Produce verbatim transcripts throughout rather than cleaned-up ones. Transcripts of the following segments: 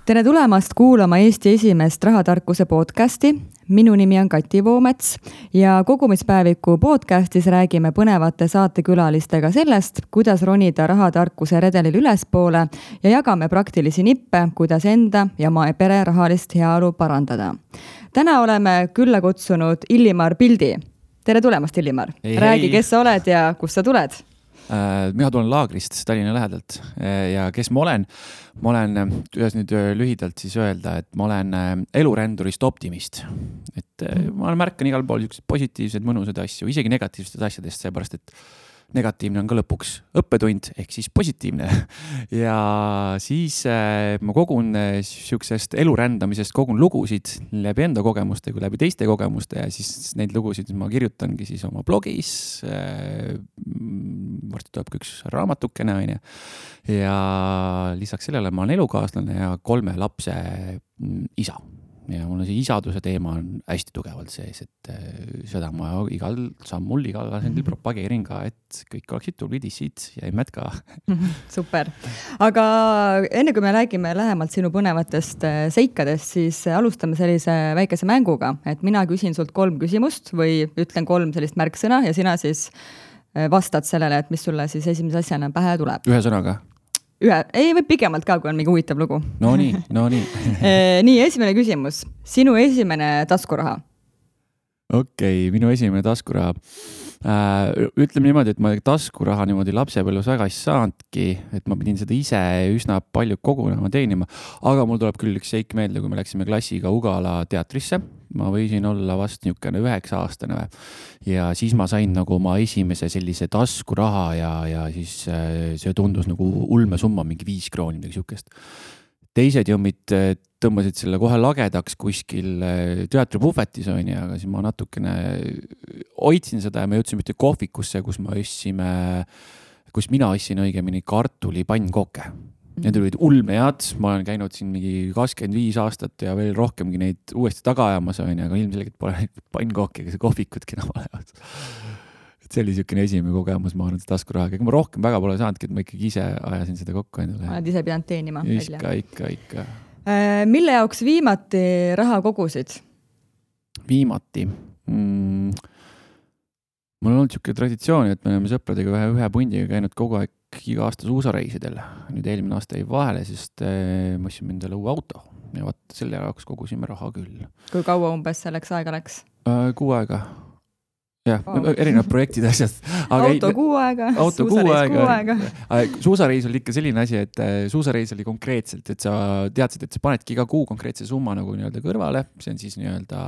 Tere tulemast kuulama Eesti esimest rahatarkuse podcasti. Minu nimi on Kati Voomets ja kogumispäeviku podcastis räägime põnevate saatekülalistega sellest, kuidas ronida rahatarkuse redelil ülespoole ja jagame praktilisi nippe, kuidas enda ja oma pere rahalist heaolu parandada. Täna oleme külla kutsunud Illimar Pildi. Tere tulemast, Illimar. Ei, Räägi, ei. kes sa oled ja kust sa tuled? Mina tulen Laagrist, Tallinna lähedalt ja kes ma olen? Ma olen, kuidas nüüd lühidalt siis öelda, et ma olen elurändurist optimist. Et ma märkan igal pool positiivsed, mõnusad asju, isegi negatiivsed asjadest, seepärast, et negatiivne on ka lõpuks õppetund, ehk siis positiivne. Ja siis ma kogun siuksest elurändamisest, kogun lugusid läbi enda kogemuste kui läbi teiste kogemuste ja siis neid lugusid ma kirjutangi siis oma blogis. Varsti tuleb üks raamatukene on ja. ja lisaks sellele ma olen elukaaslane ja kolme lapse isa. Ja mul on see isaduse teema on hästi tugevalt sees, et seda ma igal sammul, igal asendil propageerin ka, et kõik oleksid tublid issid ja emmed ka. Super. Aga enne kui me räägime lähemalt sinu põnevatest seikadest, siis alustame sellise väikese mänguga, et mina küsin sult kolm küsimust või ütlen kolm sellist märksõna ja sina siis vastad sellele, et mis sulle siis esimese asjana pähe tuleb. Ühe sõnaga? Ühe, ei või pikemalt ka, kui on mingi huvitav lugu. No nii, no nii. Nii, esimene küsimus. Sinu esimene taskuraha? Okei, okay, minu esimene taskuraha. Ütleme niimoodi, et ma taskuraha niimoodi lapsepõlves väga ei saanudki, et ma pidin seda ise üsna palju kogunema teenima, aga mul tuleb küll üks seik meelde, kui me läksime klassiga Ugala teatrisse. Ma võisin olla vast niisugune üheksa aastane ja siis ma sain nagu oma esimese sellise taskuraha ja, ja siis see tundus nagu ulme summa, mingi viis krooni midagi siukest. Teised jõmmid tõmbasid selle kohe lagedaks kuskil teatripuhvetis on ja, aga siis ma natukene hoidsin seda ja me jõudsime ühte kohvikusse, kus ma õssime, kus mina õssin õigemini kartuli pannkooke. Need olid ulmead, ma olen käinud siin mingi kakskümmend viis aastat ja veel rohkemgi neid uuesti taga ajamas on ja aga ilmselgelt pole neid pannkooke ega see kohvikutki enam olemas. Et see oli niisugune esimene kogemus, ma arvan, et taskurahaga. Ega ma rohkem väga pole saanudki, et ma ikkagi ise ajasin seda kokku endale. Oled ise pidanud teenima välja? Ikka, ikka, ikka. Mille jaoks viimati raha kogusid? Viimati? Mm, mul on olnud niisugune traditsioon, et me oleme sõpradega ühe, ühe pundiga käinud kogu aeg iga aasta suusareisidel. Nüüd eelmine aasta ei vahele, sest ma ostsin endale uue auto ja vaat selle jaoks kogusime raha küll. Kui kaua umbes selleks aega läks? Kuu aega. Jah, oh. Erinevad projektid asjad. Aga auto ei, kuu aega, auto suusareis kuu aega. Suusareis oli ikka selline asi, et suusareis oli konkreetselt, et sa teadsid, et sa panedki iga kuu konkreetse summa nagu nii-öelda kõrvale. See on siis nii-öelda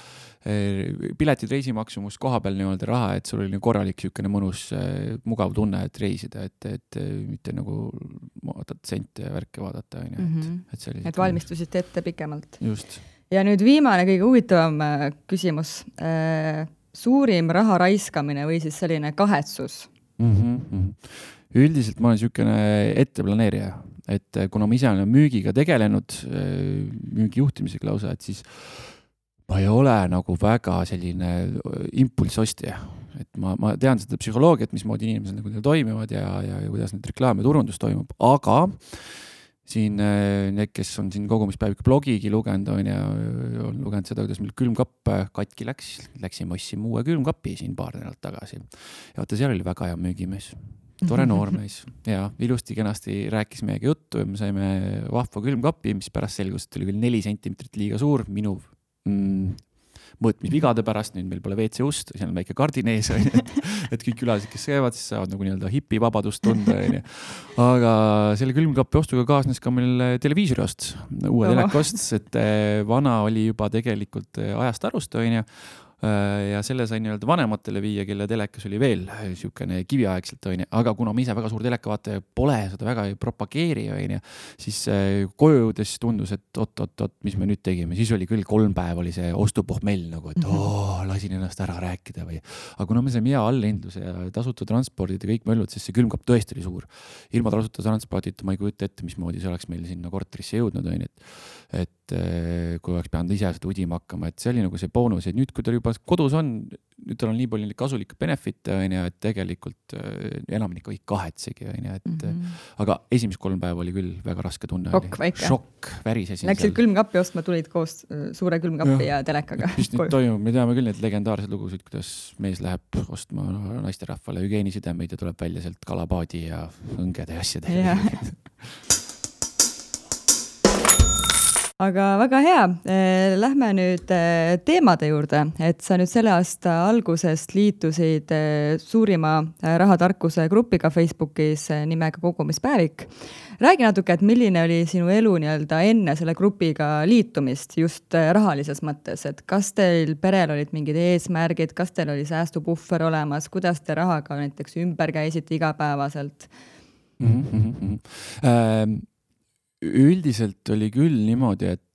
piletid reisimaksumus koha peal nii-öelda raha, et sul oli korralik niisugune mõnus mugav tunne, et reisida, et, et mitte nagu vaatad sente ja värke vaadata. On, mm-hmm. et, et, et valmistusid ette pikemalt. Just. Ja nüüd viimane kõige huvitavam küsimus. Suurim raha raiskamine või siis selline kahetsus? Mm-hmm. Üldiselt ma olen niisugune etteplaneerija, et kuna ma ise olen müügiga tegelenud, müügi juhtimisega lausa, et siis ma ei ole nagu väga selline impulssostja. Et ma, ma tean seda psühholoogiat, mismoodi inimesed nagu toimivad ja, ja, ja kuidas need reklaam ja turundus toimub, aga siin need, kes on siin kogumispäeviku blogigi lugenud on ja on lugenud seda, kuidas meil külmkapp katki läks, läksime ossime uue külmkapi siin paar nädalat tagasi. Ja vaata, seal oli väga hea müügimees, tore noormees ja ilusti kenasti rääkis meiega juttu ja me saime vahva külmkapi, mis pärast selgus, et oli küll neli sentimeetrit liiga suur, minu mm, mõõtmisvigade pärast, nüüd meil pole V C ust, seal on väike kardinees, et, et kõik külased, kes käivad, siis saavad nagu nii-öelda hipi vabadust tunda. Aga selle külmkapi ostuga kaasnes ka meil televiisori ost, uue telekost, et vana oli juba tegelikult ajast arust, ja selle sai nii-öelda vanematele viia, kelle telekas oli veel niisugune kiviaegselt, aga kuna ma ise väga suur telekavaataja pole, seda väga ei propageeri, siis koju jõudes tundus, et oot, oot, oot, mis me nüüd tegime, siis oli küll kolm päev oli see ostupuhmell nagu, et oo, lasin ennast ära rääkida või. Aga kuna me saime hea allhindluse ja tasuta transpordid ja kõik möllud, sest see külmkapp tõesti oli suur. Ilma tasuta transpordita ma ei kujuta ette, mismoodi see oleks meil sinna korterisse jõudnud, et, et kui oleks pidanud ise seda udima hakkama, et see oli nagu see boonus, et nüüd, kui ta juba kodus on, nüüd tal on nii palju kasulikke benefit'e, on ju, et tegelikult enamik ei kahetsegi, on ju, et mm -hmm. aga esimest kolm päeva oli küll väga raske tunne. Šokk väike. Šokk, värisesin. Läksid külmkappi ostma, tulid koos suure külmkappi ja, ja telekaga. Mis nüüd toimub, me teame küll need legendaarsed lugusid, kuidas mees läheb ostma naisterahvale hügieenisidemeid ja tuleb välja sealt kalapaadi ja õngede ja asjade. Ja. Aga väga hea, lähme nüüd teemade juurde, et sa nüüd selle aasta algusest liitusid suurima rahatarkuse grupiga Facebookis nimega Kogumispäevik. Räägi natuke, et milline oli sinu elu nii-öelda enne selle grupiga liitumist just rahalises mõttes, et kas teil perel olid mingid eesmärgid, kas teil oli säästupuffer olemas, kuidas te rahaga näiteks ümber käisite igapäevaselt? Mm -hmm. ähm. Üldiselt oli küll niimoodi, et,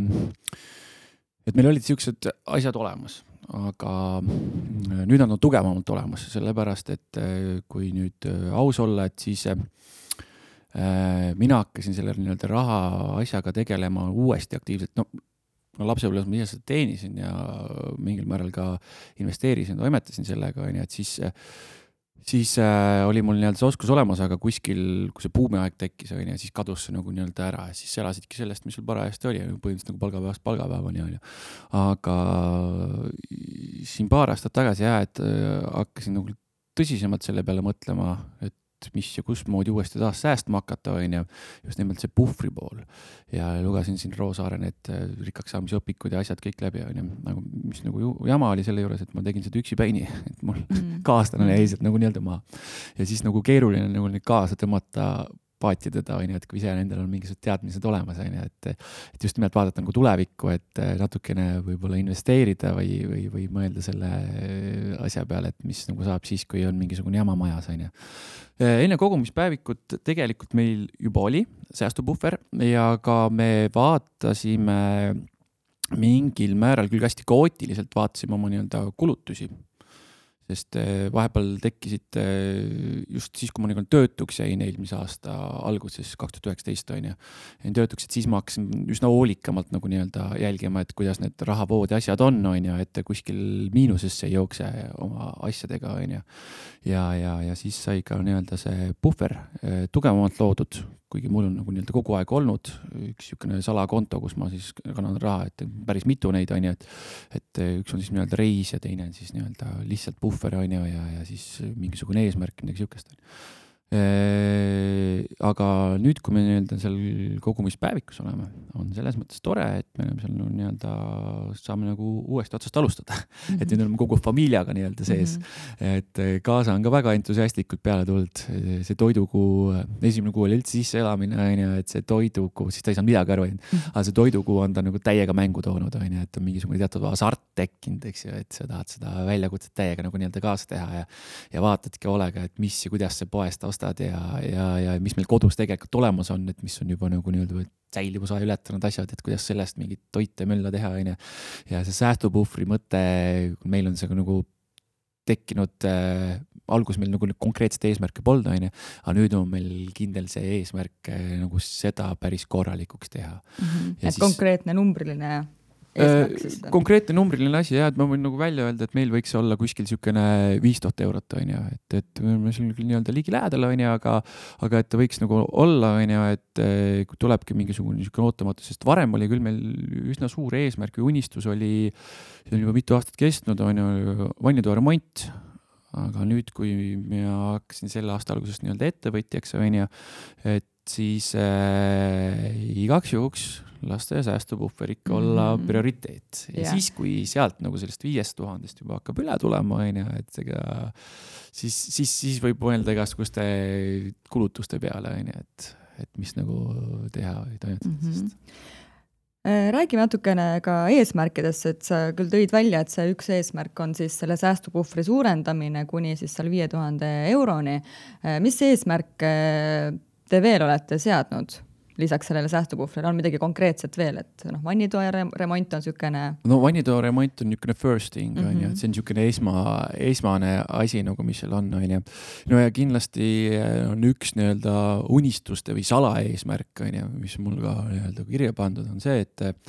et meil olid siuksed asjad olemas, aga nüüd on nad tugevamalt olemas, sellepärast, et kui nüüd aus olla, et siis äh, mina hakkasin selle nii-öelda raha asjaga tegelema uuesti aktiivselt. No, no lapsepõlves ma ise seda teenisin ja mingil määral ka investeerisin, toimetasin sellega, et siis siis äh, oli mul nii-öelda see oskus olemas, aga kuskil, kui see buumiaeg tekkis, ja siis kadus see nagu nii-öelda ära ja siis elasidki sellest, mis sul parajasti oli, põhimõtteliselt nagu palgapäevast palgapäevani oli. Aga siin paar aastat tagasi jah, et äh, hakkasin nagu tõsisemalt selle peale mõtlema, et mis ja kus moodi uuesti taas säästma hakata, on ja just nimelt see puhvri pool. Ja lugesin siin Roosaare need rikkaks saamise õpikud ja asjad kõik läbi, on ja nagu, mis nagu jama oli selle juures, et ma tegin seda üksipäini, et mul mm. kaaslane jäi sealt nagu nii-öelda maa. Ja siis nagu keeruline nagu neid kaasa tõmmata paatidada, on, et kui ise nendel on mingisugused teadmised olemas, on, et, et just nimelt vaadata nagu tulevikku, et natukene võib-olla investeerida või, või, või mõelda selle asja peale, et mis nagu saab siis, kui on mingisugune jama majas. On. Enne kogumispäevikut tegelikult meil juba oli säästupuffer ja ka me vaatasime mingil määral küll hästi kaootiliselt vaatasime oma nii-öelda kulutusi. Sest vahepeal tekkisid just siis, kui ma nagu töötuks jäin eelmise aasta alguses kaks tuhat üheksateist on ja töötuks, et siis ma hakkasin üsna hoolikamalt nagu nii-öelda jälgima, et kuidas need rahavood ja asjad on, on ja et kuskil miinusesse ei jookse oma asjadega on ja ja, ja, ja siis sai ka nii-öelda see puffer tugevamalt loodud, kuigi mul on nagu nii-öelda kogu aeg olnud üks niisugune salakonto, kus ma siis kannan raha, et päris mitu neid on ja et, et üks on siis nii-öelda reis ja teine on siis nii-öelda lihtsalt puffer on ja, ja, ja siis mingisugune eesmärk, midagi siukest. Aga nüüd, kui me nii-öelda seal kogumispäevikus oleme, on selles mõttes tore, et me oleme seal nii-öelda saame nagu uuesti otsast alustada. Mm-hmm. Et nüüd oleme kogu familiaga nii-öelda sees. Mm-hmm. Et kaasa on ka väga entusiastlikult peale tulnud. See toidukuu, esimene kuu oli üldse sisse elamine, et see toidukuu, siis ta ei saanud midagi aru. Mm-hmm. Aga see toidukuu on ta nagu täiega mängu toonud, et on mingisugune teatud asart tekkinud, eks ju, et sa tahad seda väljakutset täiega nagu nii-öelda kaasa teha ja, ja vaatadki hoolega, et mis ja kuidas see poest ja, ja, ja mis meil kodus tegelikult olemas on, et mis on juba nagu nii-öelda säilivusaja ületanud asjad, et kuidas sellest mingit toite mölla teha on ja, ja see säästupuhvri mõte, meil on see nagu tekkinud äh, algus meil nagu konkreetset eesmärke polda, on ja, aga nüüd on meil kindel see eesmärk äh, nagu seda päris korralikuks teha. Mm-hmm. Et siis, konkreetne numbriline konkreetne numbriline asi, jah, et ma võin nagu välja öelda, et meil võiks olla kuskil niisugune viis tuhat eurot, on ju, et, et me siin küll nii-öelda ligi lähedal, on ju, aga, aga et ta võiks nagu olla, on ju, et kui tulebki mingisugune niisugune ootamatu, sest varem oli küll meil üsna suur eesmärk või unistus oli, see on juba mitu aastat kestnud, on ju, vannitoa remont, aga nüüd, kui ma hakkasin selle aasta algusest nii-öelda ettevõtjaks, on ju, et siis äh, igaks juhuks laste ja säästupuffer ikka olla mm. prioriteet. Ja yeah. siis, kui sealt nagu sellest viiest tuhandest juba hakkab üle tulema, on ja, et ega, siis, siis, siis võib mõelda igasuguste kulutuste peale, on ja, et, et mis nagu teha või toimetada. Mm-hmm. Räägime natukene ka eesmärkidest, et sa küll tõid välja, et see üks eesmärk on siis selle säästupuhvri suurendamine kuni siis seal viie tuhande euroni. Mis eesmärk te veel olete seadnud? Lisaks sellele säästupuhvrile on midagi konkreetset veel, et noh, vannitoa remont on niisugune... No vannitoa remont on niisugune first thing, mm-hmm. on ju, et see on niisugune esma, esmane asi, nagu mis seal on, on ju. No ja kindlasti on üks nii-öelda unistuste või salaeesmärk, on ju, mis mul ka nii-öelda kirja pandud on see, et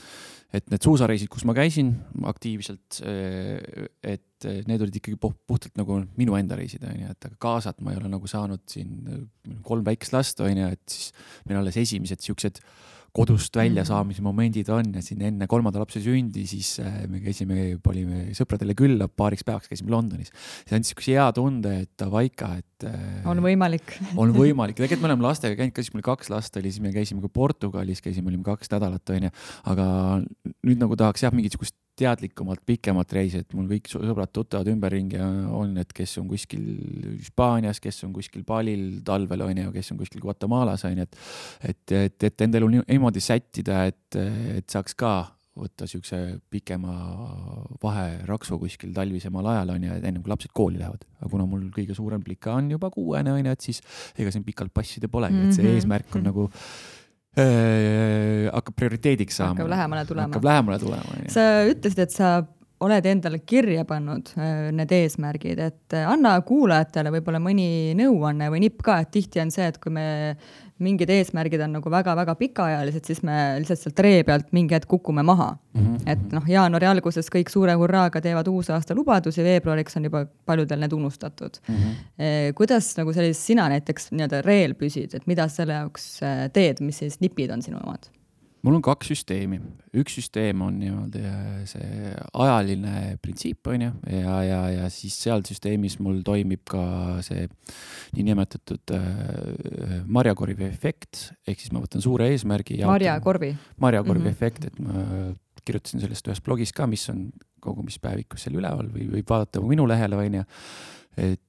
et need suusareisid, kus ma käisin aktiivselt, et need olid ikkagi puhtalt nagu minu enda reisid, on ju, et aga kaasat ma ei ole nagu saanud siin kolm väikest last, on ju, et siis meil alles esimesed siuksed kodust välja saamise momendid on ja siin enne kolmanda lapse sündi, siis me käisime, olime sõpradele külla, paariks päevaks käisime Londonis. See on niisuguse hea tunde, et vaika, et on võimalik. on võimalik. Tegelikult me oleme lastega käinud, ka siis meil kaks last oli, siis me käisime ka Portugalis, käisime, olime kaks nädalat, on ju. Aga nüüd nagu tahaks jah mingit niisugust teadlikumalt, pikemat reisi, et mul kõik sõbrad tuttavad ümberringi on, et kes on kuskil Hispaanias, kes on kuskil Balil talvel, on ju, kes on kuskil Guatemalas, on ju, et, et, et, et endal on niimoodi sättida, et, et saaks ka võtta siukse pikema vaheraksu kuskil talvisemal ajal, on ju, ennem kui lapsed kooli lähevad. Aga kuna mul kõige suurem plika on juba kuuene, on ju, et siis ega siin pikalt passida polegi, et see eesmärk on nagu Äh, hakkab prioriteediks saama. Hakkab lähemale tulema. Hakkab lähemale tulema. Sa ütlesid, et sa oled endale kirja pannud need eesmärgid, et anna kuulajatele võib-olla mõni nõuanne või nipp ka, et tihti on see, et kui me mingid eesmärgid on nagu väga-väga pikaajalised, siis me lihtsalt sealt ree pealt mingi hetk kukume maha. Mm-hmm. Et noh, jaanuari alguses kõik suure hurraaga teevad uus aasta lubadusi, veebruariks on juba paljudel need unustatud. Mm-hmm. Kuidas nagu sellis sina näiteks nii-öelda reel püsid, et mida selle jaoks teed, mis siis nipid on sinu omad? Mul on kaks süsteemi. Üks süsteem on niimoodi see ajaline printsiip, on ju, ja, ja, ja siis seal süsteemis mul toimib ka see niinimetatud äh, marjakorvi efekt, ehk siis ma võtan suure eesmärgi. Marjakorvi? Marjakorvi mm-hmm. efekt, et ma kirjutasin sellest ühes blogis ka, mis on kogumispäevikus seal üleval või võib vaadata minu lehele, on ju, et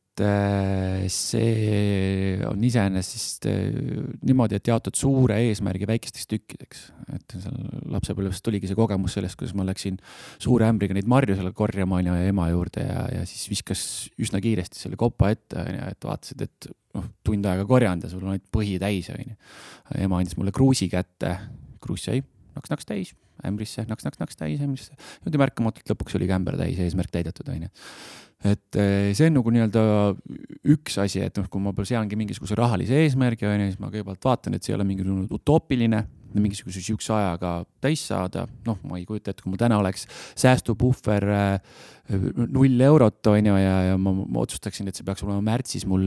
see on iseenesest niimoodi, et jaotud suure eesmärgi väikesteks tükkideks. Et lapsepõlvest tuligi see kogemus sellest, kuidas ma läksin suure ämbriga neid marju selle korjama ja ema juurde ja, ja siis viskas üsna kiiresti selle kopa ette, et vaatasid, et noh, tund aega korjanud ja sul on ainult põhi täis. Ema andis mulle kruusi kätte, kruus sai naks-naks täis, ämbrisse, naks-naks-naks täis, ämbrisse. Nüüd märkamatult lõpuks oli kämber täis ja eesmärk täidetud, on ju. Et see on nagu nii-öelda üks asi, et noh, kui ma seangi mingisuguse rahalise eesmärgi, on, siis ma kõigepealt vaatan, et see ei ole mingi utoopiline, mingisuguse siukse ajaga täis saada. Noh, ma ei kujuta, et kui mul täna oleks säästupuhver null eurot, on ju, ja, ja ma, ma otsustaksin, et see peaks olema märtsis mul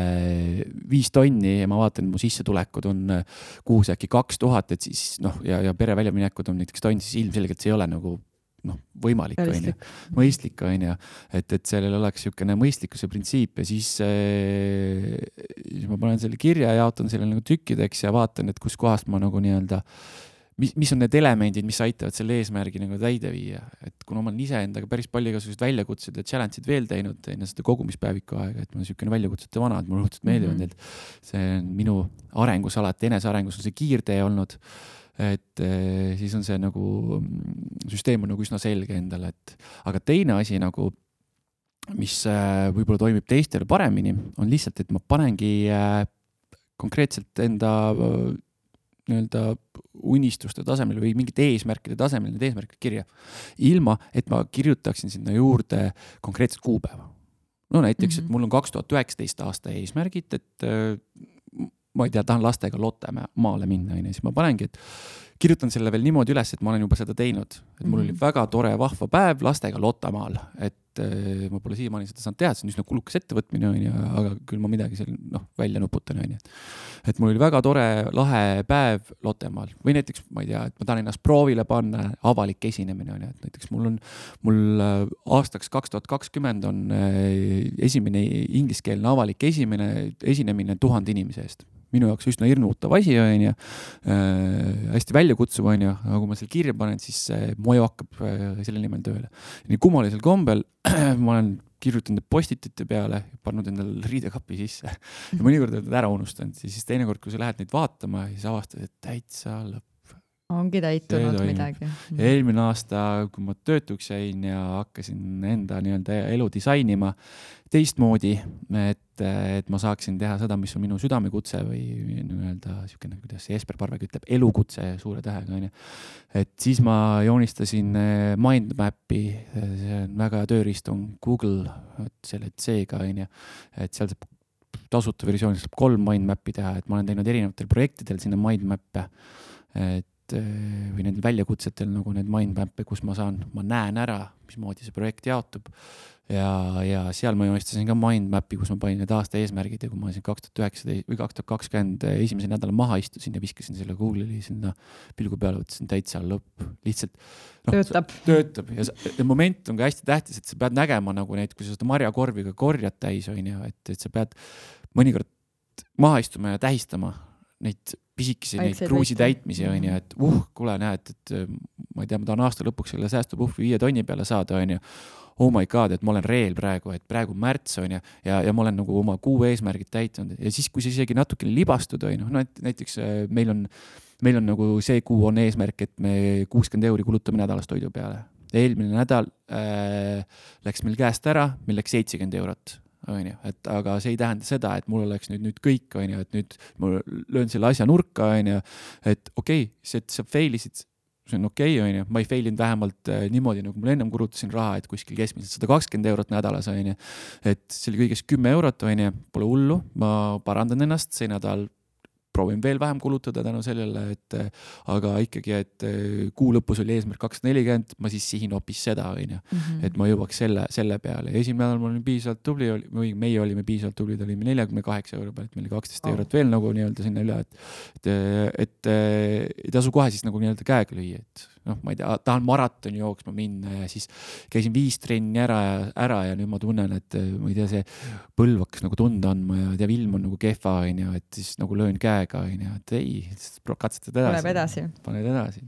viis tonni ja ma vaatan, et mu sissetulekud on kuus äkki kaks tuhat, et siis noh, ja, ja pere väljaminekud on näiteks tonn, siis ilmselgelt see ei ole nagu noh, võimalik, on ju, mõistlik, on ju, et, et sellel oleks niisugune mõistlikkuse printsiip ja siis, ee, siis ma panen selle kirja ja jaotan selle nagu tükkideks ja vaatan, et kus kohast ma nagu nii-öelda, mis, mis on need elemendid, mis aitavad selle eesmärgi nagu täide viia. Et kuna ma olen ise endaga päris palju igasugused väljakutsed ja challenge'id veel teinud enne seda kogumispäeviku aega, et ma olen niisugune väljakutsete vana, et mulle õhtut meeldivad, mm-hmm. et see on minu arengus alati, enesearengus on see kiirtee olnud. Et eh, siis on see nagu süsteem on nagu üsna selge endale, et aga teine asi nagu, mis eh, võib-olla toimib teistele paremini, on lihtsalt, et ma panengi eh, konkreetselt enda eh, nii-öelda unistuste tasemel või mingite eesmärkide tasemel need eesmärkid kirja, ilma, et ma kirjutaksin sinna juurde konkreetset kuupäeva. No näiteks, mm-hmm. et mul on kaks tuhat üheksateist aasta eesmärgid, et eh, ma ei tea, tahan lastega lotte maale minna, siis ma panengi, et kirjutan selle veel niimoodi üles, et ma olen juba seda teinud. Et mul oli väga tore vahva päev lastega lottamaal, et ma pole siiamaani seda saanud teha, see on üsna kulukas ettevõtmine, on ju, aga küll ma midagi seal noh, välja nuputan. On ju. Et mul oli väga tore lahe päev lottemaal või näiteks, ma ei tea, et ma tahan ennast proovile panna avalik esinemine. On ju. Et näiteks mul on mul aastaks kaks tuhat kakskümmend on esimene ingliskeelne avalik esimene, esinemine tuhande inimese eest. Minu jaoks üsna hirmutav asi, on ju, äh, hästi välja kutsuv, on ju, aga kui ma selle kirja panen, siis mu aju hakkab äh, selle nimel tööle. Nii kummalisel kombel ma olen kirjutanud postitite peale, pannud endale riidekappi sisse ja mõnikord olen ära unustanud. Siis teinekord, kui sa lähed neid vaatama, siis avastad, et täitsa lõpp. Ongi täitunud midagi. Eelmine aasta, kui ma töötuks jäin ja hakkasin enda nii-öelda elu disainima teistmoodi, et, et ma saaksin teha seda, mis on minu südamekutse või nii-öelda siukene, kuidas Jesper Parveg ütleb, elukutse suure tähega. On ju. Et siis ma joonistasin mindmappi, see on väga hea tööriist on Google, selle C-ga, on ju, et seal saab tasuta versioonis saab kolm mindmappi teha, et ma olen teinud erinevatel projektidel sinna mindmappe, et et või nendel väljakutsetel nagu need mindmap'e, kus ma saan, ma näen ära, mismoodi see projekt jaotub. Ja, ja seal ma joonistasin ka mindmap'i, kus ma panin need aasta eesmärgid ja kui ma siin kaks tuhat üheksateist või kaks tuhat kakskümmend esimese nädala maha istusin ja viskasin selle Google'i sinna pilgu peale, võtsin täitsa lõpp. Lihtsalt no, töötab. töötab ja, ja moment on ka hästi tähtis, et sa pead nägema nagu neid, kui sa seda marjakorviga korjad täis, on ju, et, et sa pead mõnikord maha istuma ja tähistama neid pisikesi, neid kruusi täitmisi, on ju, et uh, kuule, näed, et ma ei tea, ma tahan aasta lõpuks selle säästupuhvi viie tonni peale saada, on ju. Oh my god, et ma olen reel praegu, et praegu märts on ja, ja, ja ma olen nagu oma kuu eesmärgid täitnud ja siis, kui sa isegi natukene libastud on, no näiteks meil on, meil on nagu see kuu on eesmärk, et me kuuskümmend euri kulutame nädalas toidu peale. Eelmine nädal äh, läks meil käest ära, meil läks seitsekümmend eurot. On ju, et, aga see ei tähenda seda, et mul oleks nüüd, nüüd kõik, on ju, et nüüd ma löön selle asja nurka, on ju, et okei, okay, see, et sa failisid, see on okei, okay, on ju, ma ei failinud vähemalt äh, niimoodi, nagu mul ennem kulutasin raha, et kuskil keskmiselt sada kakskümmend eurot nädalas, on ju, et see oli kõigest kümme eurot, on ju, pole hullu, ma parandan ennast, see nädal proovin veel vähem kulutada tänu sellele, et aga ikkagi, et kuu lõpus oli eesmärk kakssada nelikümmend, ma siis sihin hoopis seda, on ju, mm-hmm. et ma jõuaks selle, selle peale. Esimene nädal ma olin piisavalt tubli, või meie olime piisavalt tublid, olime neljakümne kaheksa euro peal, et meil oli kaksteist oh. eurot veel nagu nii-öelda sinna üle, et, et, et ei tasu kohe siis nagu nii-öelda käega lüüa, et noh, ma ei tea, tahan maratoni jooksma minna ja siis käisin viis trenni ära ja, ära ja nüüd ma tunnen, et ma ei tea, see põlv hakkas nagu tunda andma ja teab, ilm on nagu kehva, on ju, et siis nagu löön käega, on ju, et ei, katsetad edasi. Paneb edasi. Paned edasi.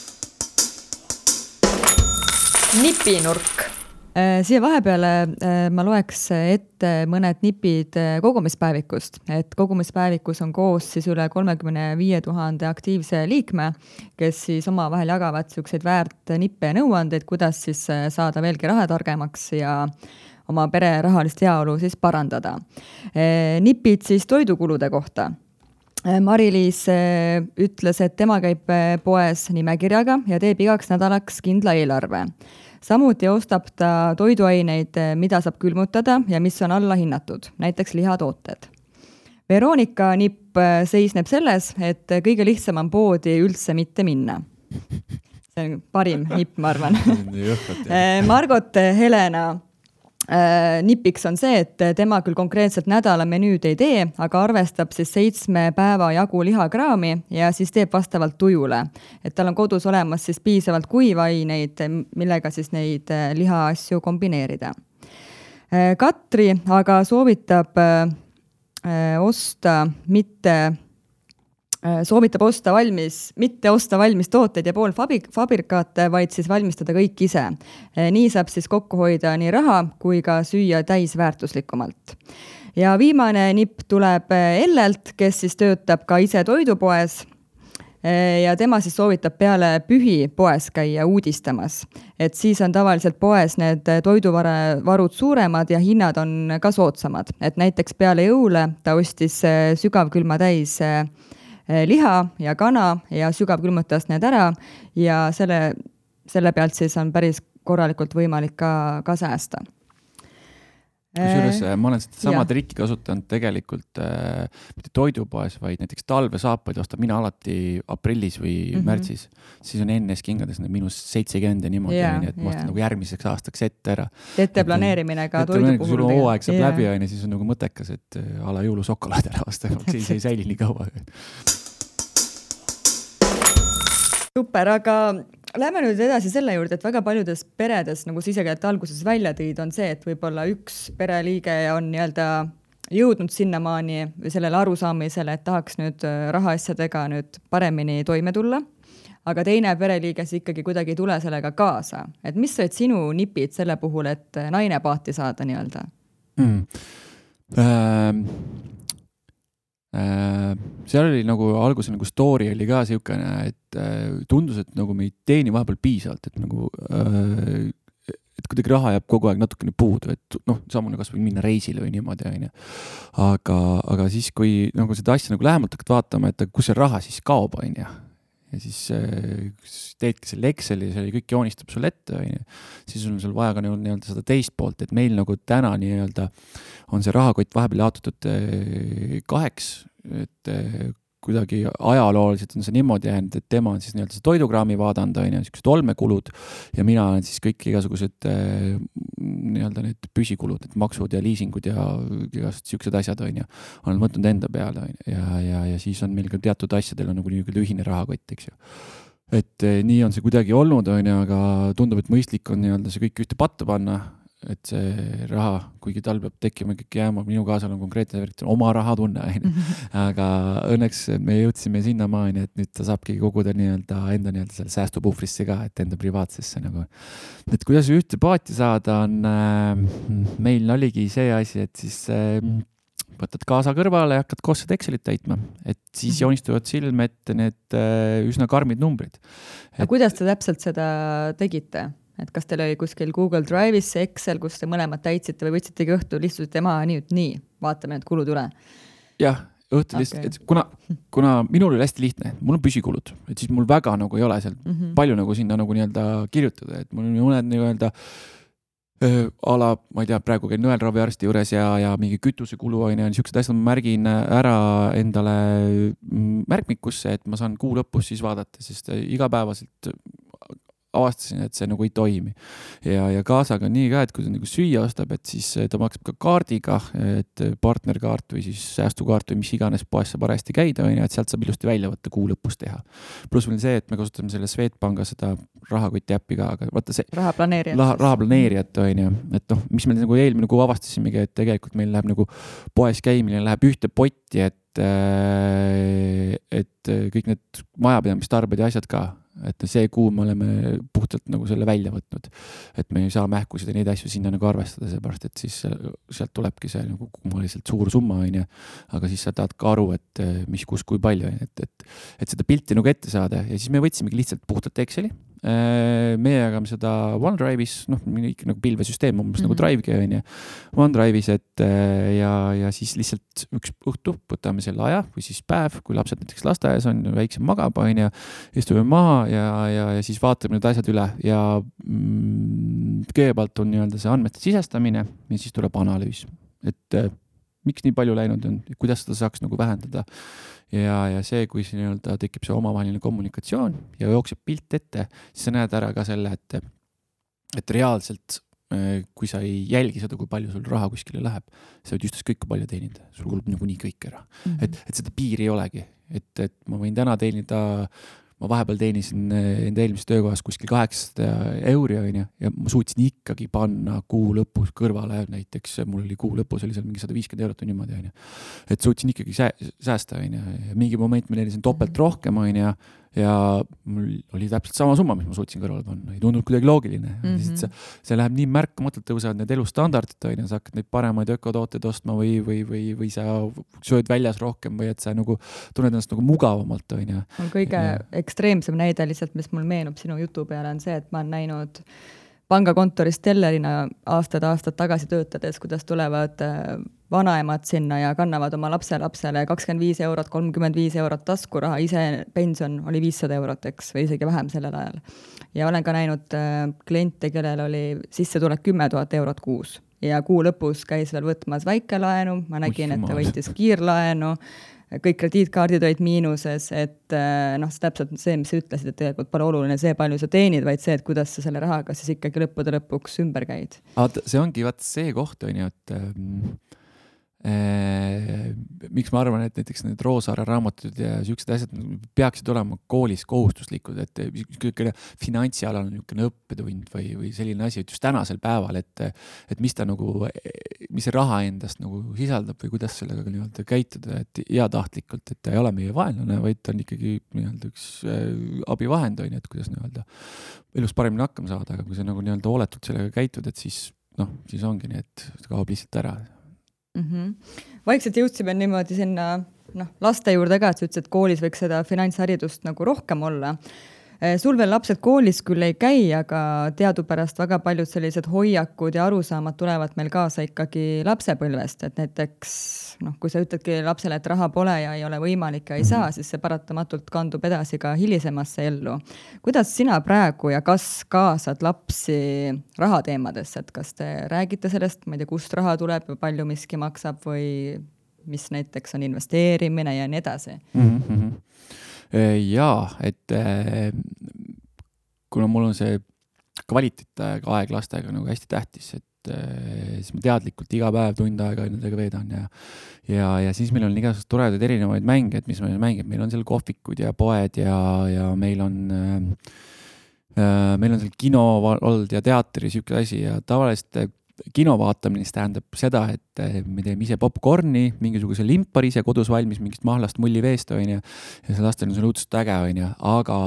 Nipinurk. Siia vahepeale ma loeks ette mõned nipid kogumispäevikust, et kogumispäevikus on koos siis üle kolmekümne viie tuhande aktiivse liikme, kes siis oma vahel jagavad selliseid väärt nippe ja nõuandeid, kuidas siis saada veelgi rahatargemaks ja oma pere rahalist heaolu siis parandada. Nipid siis toidukulude kohta. Mari-Liis ütles, et tema käib poes nimekirjaga ja teeb igaks nädalaks kindla eelarve. Samuti ostab ta toiduaineid, mida saab külmutada ja mis on alla hinnatud, näiteks lihatooted. Veronika nipp seisneb selles, et kõige lihtsam on poodi üldse mitte minna. See on parim nipp, ma arvan. Margot Helena nipiks on see, et tema küll konkreetselt nädala menüüd ei tee, aga arvestab siis seitsme päeva jagu lihakraami ja siis teeb vastavalt tujule. Et tal on kodus olemas siis piisavalt kuivaineid, millega siis neid lihaasju kombineerida. Katri aga soovitab osta mitte soovitab osta valmis, mitte osta valmis tooteid ja pool fabrikaate, vaid siis valmistada kõik ise. Nii saab siis kokku hoida nii raha kui ka süüa täisväärtuslikumalt. Ja viimane nipp tuleb Ellelt, kes siis töötab ka ise toidupoes ja tema siis soovitab peale pühi poes käia uudistamas. Et siis on tavaliselt poes need toiduvarud suuremad ja hinnad on ka soodsamad. Et näiteks peale jõule ta ostis sügavkülma täis liha ja kana ja sügavkülmutas need ära ja selle, selle pealt siis on päris korralikult võimalik ka, ka säästa. Kusjuures ma olen seda sama trikki kasutanud tegelikult äh, mitte toidupoes, vaid näiteks talvesaapaid ostab mina alati aprillis või mm-hmm. märtsis. Siis on enne skingades miinus seitsekümmend ja niimoodi, yeah, et ma ostan yeah. nagu järgmiseks aastaks ette ära. Ette planeerimine ka toidu puhul. Sul on hooaeg saab yeah. läbi aine, siis on nagu mõttekas, et ala jõulusokolaad ära osta, siis ei säili nii kaua. Super, aga lähme nüüd edasi selle juurde, et väga paljudes peredes, nagu sa isegi alguses välja tõid, on see, et võib-olla üks pereliige on nii-öelda jõudnud sinnamaani või sellele arusaamisele, et tahaks nüüd rahaasjadega nüüd paremini toime tulla, aga teine pereliige siis ikkagi kuidagi ei tule sellega kaasa. Et mis olid sinu nipid selle puhul, et naine paati saada nii-öelda? Mm. Ähm. Seal oli nagu alguse nagu story oli ka siukene, et tundus, et nagu me ei teeni vahepeal piisavalt, et nagu et kuidagi raha jääb kogu aeg natukene puudu, et noh, samune kas või minna reisile või niimoodi, on ju. Aga, aga siis, kui nagu seda asja nagu lähemalt hakkad vaatama, et kus see raha siis kaob, on ju. Ja siis teedki selle Exceli, see kõik joonistab sul ette, on ju. Siis on sul vaja ka nii-öelda seda teist poolt, et meil nagu täna nii-öelda on see rahakott vahepeal jaotatud kaheks, et kuidagi ajalooliselt on see niimoodi jäänud, et tema on siis nii-öelda see toidukraami vaadanud, on ju, niisugused olmekulud ja mina olen siis kõik igasugused nii-öelda need püsikulud, et maksud ja liisingud ja igasugused siuksed asjad, on ju, olen võtnud enda peale, on ju, ja, ja, ja siis on meil ka teatud asjadel on nagu niisugune ühine rahakott, eks ju. Et nii on see kuidagi olnud, on ju, aga tundub, et mõistlik on nii-öelda see kõik ühte patta panna, et see raha, kuigi tal peab tekkima kõik jääma, minu kaasal on konkreetne oma raha tunne, aga õnneks me jõudsime sinna maani, et nüüd ta saabki koguda nii-öelda enda nii-öelda selle säästupuhvrisse ka, et enda privaatsesse nagu. Et kuidas ühte paati saada on, meil oligi see asi, et siis võtad kaasa kõrvale ja hakkad koos seda Excelit täitma, et siis joonistuvad silme ette need üsna karmid numbrid. Aga kuidas te täpselt seda tegite? Et kas teil oli kuskil Google Drive'is see Excel, kus te mõlemad täitsite või võtsitegi õhtul, istusite maha nii, nii, vaatame need kulud üle? Jah, õhtul lihtsalt, okay. et kuna, kuna minul oli hästi lihtne, mul on püsikulud, et siis mul väga nagu ei ole seal mm -hmm. palju nagu sinna nagu nii-öelda kirjutada, et mul on mõned nii-öelda ala, ma ei tea, praegu käin nõelraviarsti juures ja, ja mingi kütusekulu on ja niisugused asjad ma märgin ära endale märkmikusse, et ma saan kuu lõpus siis vaadata, sest igapäevaselt avastasin, et see nagu ei toimi. Ja, ja kaasaga nii ka, et kui ta nagu süüa ostab, et siis ta maksab ka kaardiga, et partnerkaart või siis säästukaart või mis iganes poes sa parajasti käida, on ja, et sealt saab ilusti välja võtta kuu lõpus teha. Pluss meil see, et me kasutame selle Swedbanka seda rahakoti äppi ka, aga vaata see rahaplaneerijat, raha, rahaplaneerijat on ja, et noh, mis meil nagu eelmine kuu avastasimegi, et tegelikult meil läheb nagu poes käimine läheb ühte potti, et, et kõik need majapidamistarbed ja asjad ka, et see kuu me oleme puhtalt nagu selle välja võtnud, et me ei saa mähkusid ja neid asju sinna nagu arvestada, seepärast, et siis sealt tulebki see nagu kummaliselt suur summa, on ja, aga siis sa tahad ka aru, et mis kus kui palju, et, et, et seda pilti nagu ette saada ja siis me võtsimegi lihtsalt puhtalt Exceli. Meie jagame seda OneDrive'is, noh, ikka nagu pilvesüsteem, umbes mm-hmm. nagu Drive'gi on ja OneDrive'is, et ja, ja siis lihtsalt üks õhtu võtame selle aja või siis päev, kui lapsed näiteks lasteaias on, väiksem magab on ja istume maha ja, ja, ja siis vaatame need asjad üle ja mm, kõigepealt on nii-öelda see andmete sisestamine ja siis tuleb analüüs, et miks nii palju läinud on, kuidas seda saaks nagu vähendada. Ja, ja see, kui see nii-öelda tekib see omavaheline kommunikatsioon ja jookseb pilt ette, siis sa näed ära ka selle, et, et reaalselt, kui sa ei jälgi seda, kui palju sul raha kuskile läheb, sa võid just kõik palju teenida, sul kulub nagu nii kõik ära. Mm-hmm. Et, et seda piiri ei olegi, et, et ma võin täna teenida, ma vahepeal teenisin enda eelmises töökohas kuskil kaheksasada euri on ja, ja ma suutsin ikkagi panna kuu lõpus kõrvale, näiteks mul oli kuu lõpus oli seal mingi sada viiskümmend eurot on niimoodi on ja, et suutsin ikkagi säästa on ja, ja mingi moment ma teenisin topelt rohkem on ja, ja mul oli täpselt sama summa, mis ma suutsin kõrvale panna, ei tundunud kuidagi loogiline. Mm-hmm. See, see läheb nii märkamatult, tõusevad need elustandardid on ja sa hakkad neid paremaid ökotooteid ostma või, või, või, või sa sööd väljas rohkem või et sa nagu tunned ennast nagu mugavamalt on ja. Mul kõige ja. ekstreemsem näide lihtsalt, mis mul meenub sinu jutu peale on see, et ma olen näinud pangakontoris tellerina aastad-aastad tagasi töötades, kuidas tulevad vanaemad sinna ja kannavad oma lapse lapsele kakskümmend viis eurot, kolmkümmend viis eurot taskuraha, ise pension oli viissada eurot, eks, või isegi vähem sellel ajal. Ja olen ka näinud kliente, kellel oli sissetulek kümme tuhat eurot kuus ja kuu lõpus käis veel võtmas väikelaenu, ma nägin, et ta võitis kiirlaenu, kõik krediitkaardid olid miinuses, et noh, see täpselt see, mis sa ütlesid, et tegelikult pole oluline see, palju sa teenid, vaid see, et kuidas sa selle rahaga siis ikkagi lõppude lõpuks ümber käid. See ongi vaat see koht, on ju, et Ee, miks ma arvan, et näiteks need Roosaare raamatud ja siuksed asjad peaksid olema koolis kohustuslikud, et niisugune finantsialane niisugune õppetund või, või selline asi, et just tänasel päeval, et, et mis ta nagu, mis see raha endast nagu sisaldab või kuidas sellega nii-öelda käituda, et heatahtlikult, et ta ei ole meie vaenlane, vaid ta on ikkagi nii-öelda üks abivahend, on, et kuidas nii-öelda elus paremini hakkama saada, aga kui sa nagu nii-öelda hooletult sellega käitud, et siis, noh, siis ongi nii, et ta kaob lihtsalt ära. Mm-hmm. Vaikselt jõudsime niimoodi sinna noh, laste juurde ka, et sa ütlesid, et koolis võiks seda finantsharidust nagu rohkem olla. Sul veel lapsed koolis küll ei käi, aga teadupärast väga paljud sellised hoiakud ja arusaamad tulevad meil kaasa ikkagi lapsepõlvest, et näiteks noh, kui sa ütledki lapsele, et raha pole ja ei ole võimalik ja ei saa, siis see paratamatult kandub edasi ka hilisemasse ellu. Kuidas sina praegu ja kas kaasad lapsi rahateemadesse, et kas te räägite sellest, ma ei tea, kust raha tuleb ja palju miski maksab või mis näiteks on investeerimine ja nii edasi mm. -hmm. Jaa, et kuna mul on see kvaliteet aeg lastega nagu hästi tähtis, et siis ma teadlikult iga päev tund aega nendega veedan ja ja, ja siis meil on igasugused toredaid erinevaid mänge, et mis meil mängib, meil on seal kohvikud ja poed ja, ja meil on äh, meil on seal kino olnud ja teatri siuke asi ja tavaliselt kino vaatamine tähendab seda, et me teeme ise popcorni, mingisuguse limpari ise kodus valmis mingist mahlast mulliveest on ja, ja see lastel on see õudselt äge on ja, aga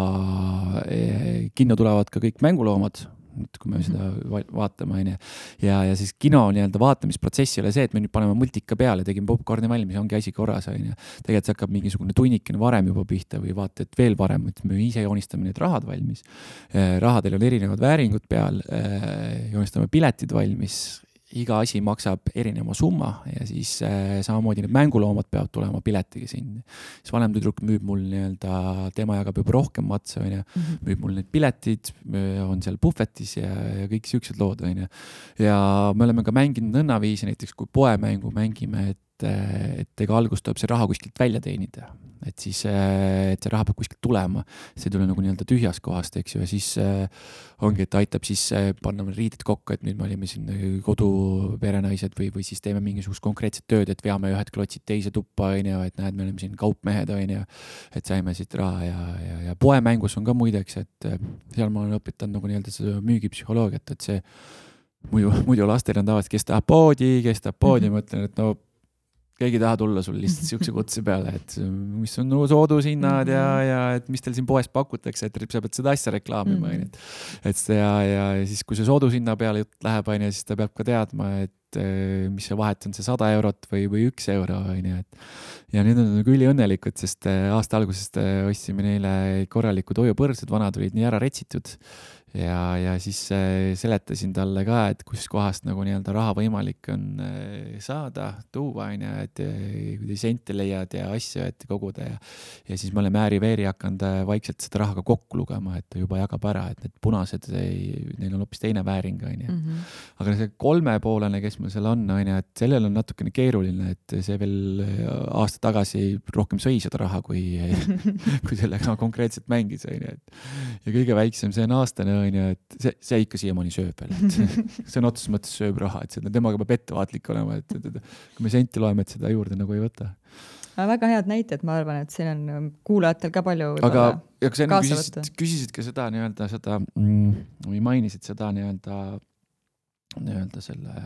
kinno tulevad ka kõik mänguloomad, kui me seda vaatame on ja, ja, ja siis kino nii-öelda vaatamisprotsess ei ole see, et me nüüd paneme multika peale, tegime popcorni valmis ja ongi asi korras on ja tegelikult see hakkab mingisugune tunnikene varem juba pihta või vaata, et veel varem, et me ise joonistame need rahad valmis. Rahadel on erinevad vääringud peal, joonistame piletid valmis, iga asi maksab erineva summa ja siis äh, samamoodi need mänguloomad peavad tulema piletiga sinna. Siis vanem tüdruk müüb mul nii-öelda, tema jagab juba rohkem matse, on ja, mm-hmm. müüb mul need piletid, on seal puhvetis ja, ja kõik siuksed lood, on ja. Ja me oleme ka mänginud nõnnaviisi, näiteks kui poemängu mängime, et, et ega algust tuleb see raha kuskilt välja teenida. Et siis, et see raha peab kuskilt tulema, see ei tule nagu nii-öelda tühjast kohast, eks ju, ja siis äh, ongi, et aitab siis äh, panna riided kokku, et nüüd me olime siin koduperenaised või, või siis teeme mingisugust konkreetset tööd, et veame ühed klotsid teise tuppa, on ja, et näed, me oleme siin kaupmehed, on ja, et saime siit raha ja, ja, ja poemängus on ka muideks, et seal ma olen õpetanud nagu nii-öelda seda müügipsühholoogiat, et see muidu, muidu lastel on tavaliselt, kes tahab poodi, kes tahab poodi, mm-hmm. mõtlen, et no keegi taha tulla sul lihtsalt siukse kutse peale, et mis on no, soodushinnad ja, ja et mis teil siin poes pakutakse, et sa pead seda asja reklaamima, mm-hmm. et, et ja, ja siis kui see soodushinna peale jutt läheb, on ja, siis ta peab ka teadma, et mis see vahet on, see sada eurot või, või üks euro, on ja, et ja nüüd on nagu üliõnnelikud, sest aasta algusest ostsime neile korralikud ojupõrsed, vanad olid nii ära retsitud ja, ja siis seletasin talle ka, et kus kohast nagu nii-öelda raha võimalik on saada, tuua, on ja, et kui sente leiad ja asju, et koguda ja, ja siis me oleme ääri-veeri hakanud vaikselt seda raha ka kokku lugema, et juba jagab ära, et need punased, neil on hoopis teine vääring, on ja. Mm-hmm. Aga see kolmepoolene, kes meil seal on, on ja, et sellel on natukene keeruline, et see veel aasta tagasi rohkem sõi seda raha, kui, kui sellega konkreetselt mängis, on ja, et ja kõige väiksem see on aastane, on ja, et see, see ikka siiamaani sööb veel, et see on otseses mõttes sööb raha, et seda temaga peab ettevaatlik olema, et, et, et kui me senti loeme, et seda juurde nagu ei võta. Väga head näited, ma arvan, et siin on kuulajatel ka palju aga ja kui sa enne küsisid, küsisid ka seda nii-öelda seda, või mainisid seda nii-öelda nii-öelda selle,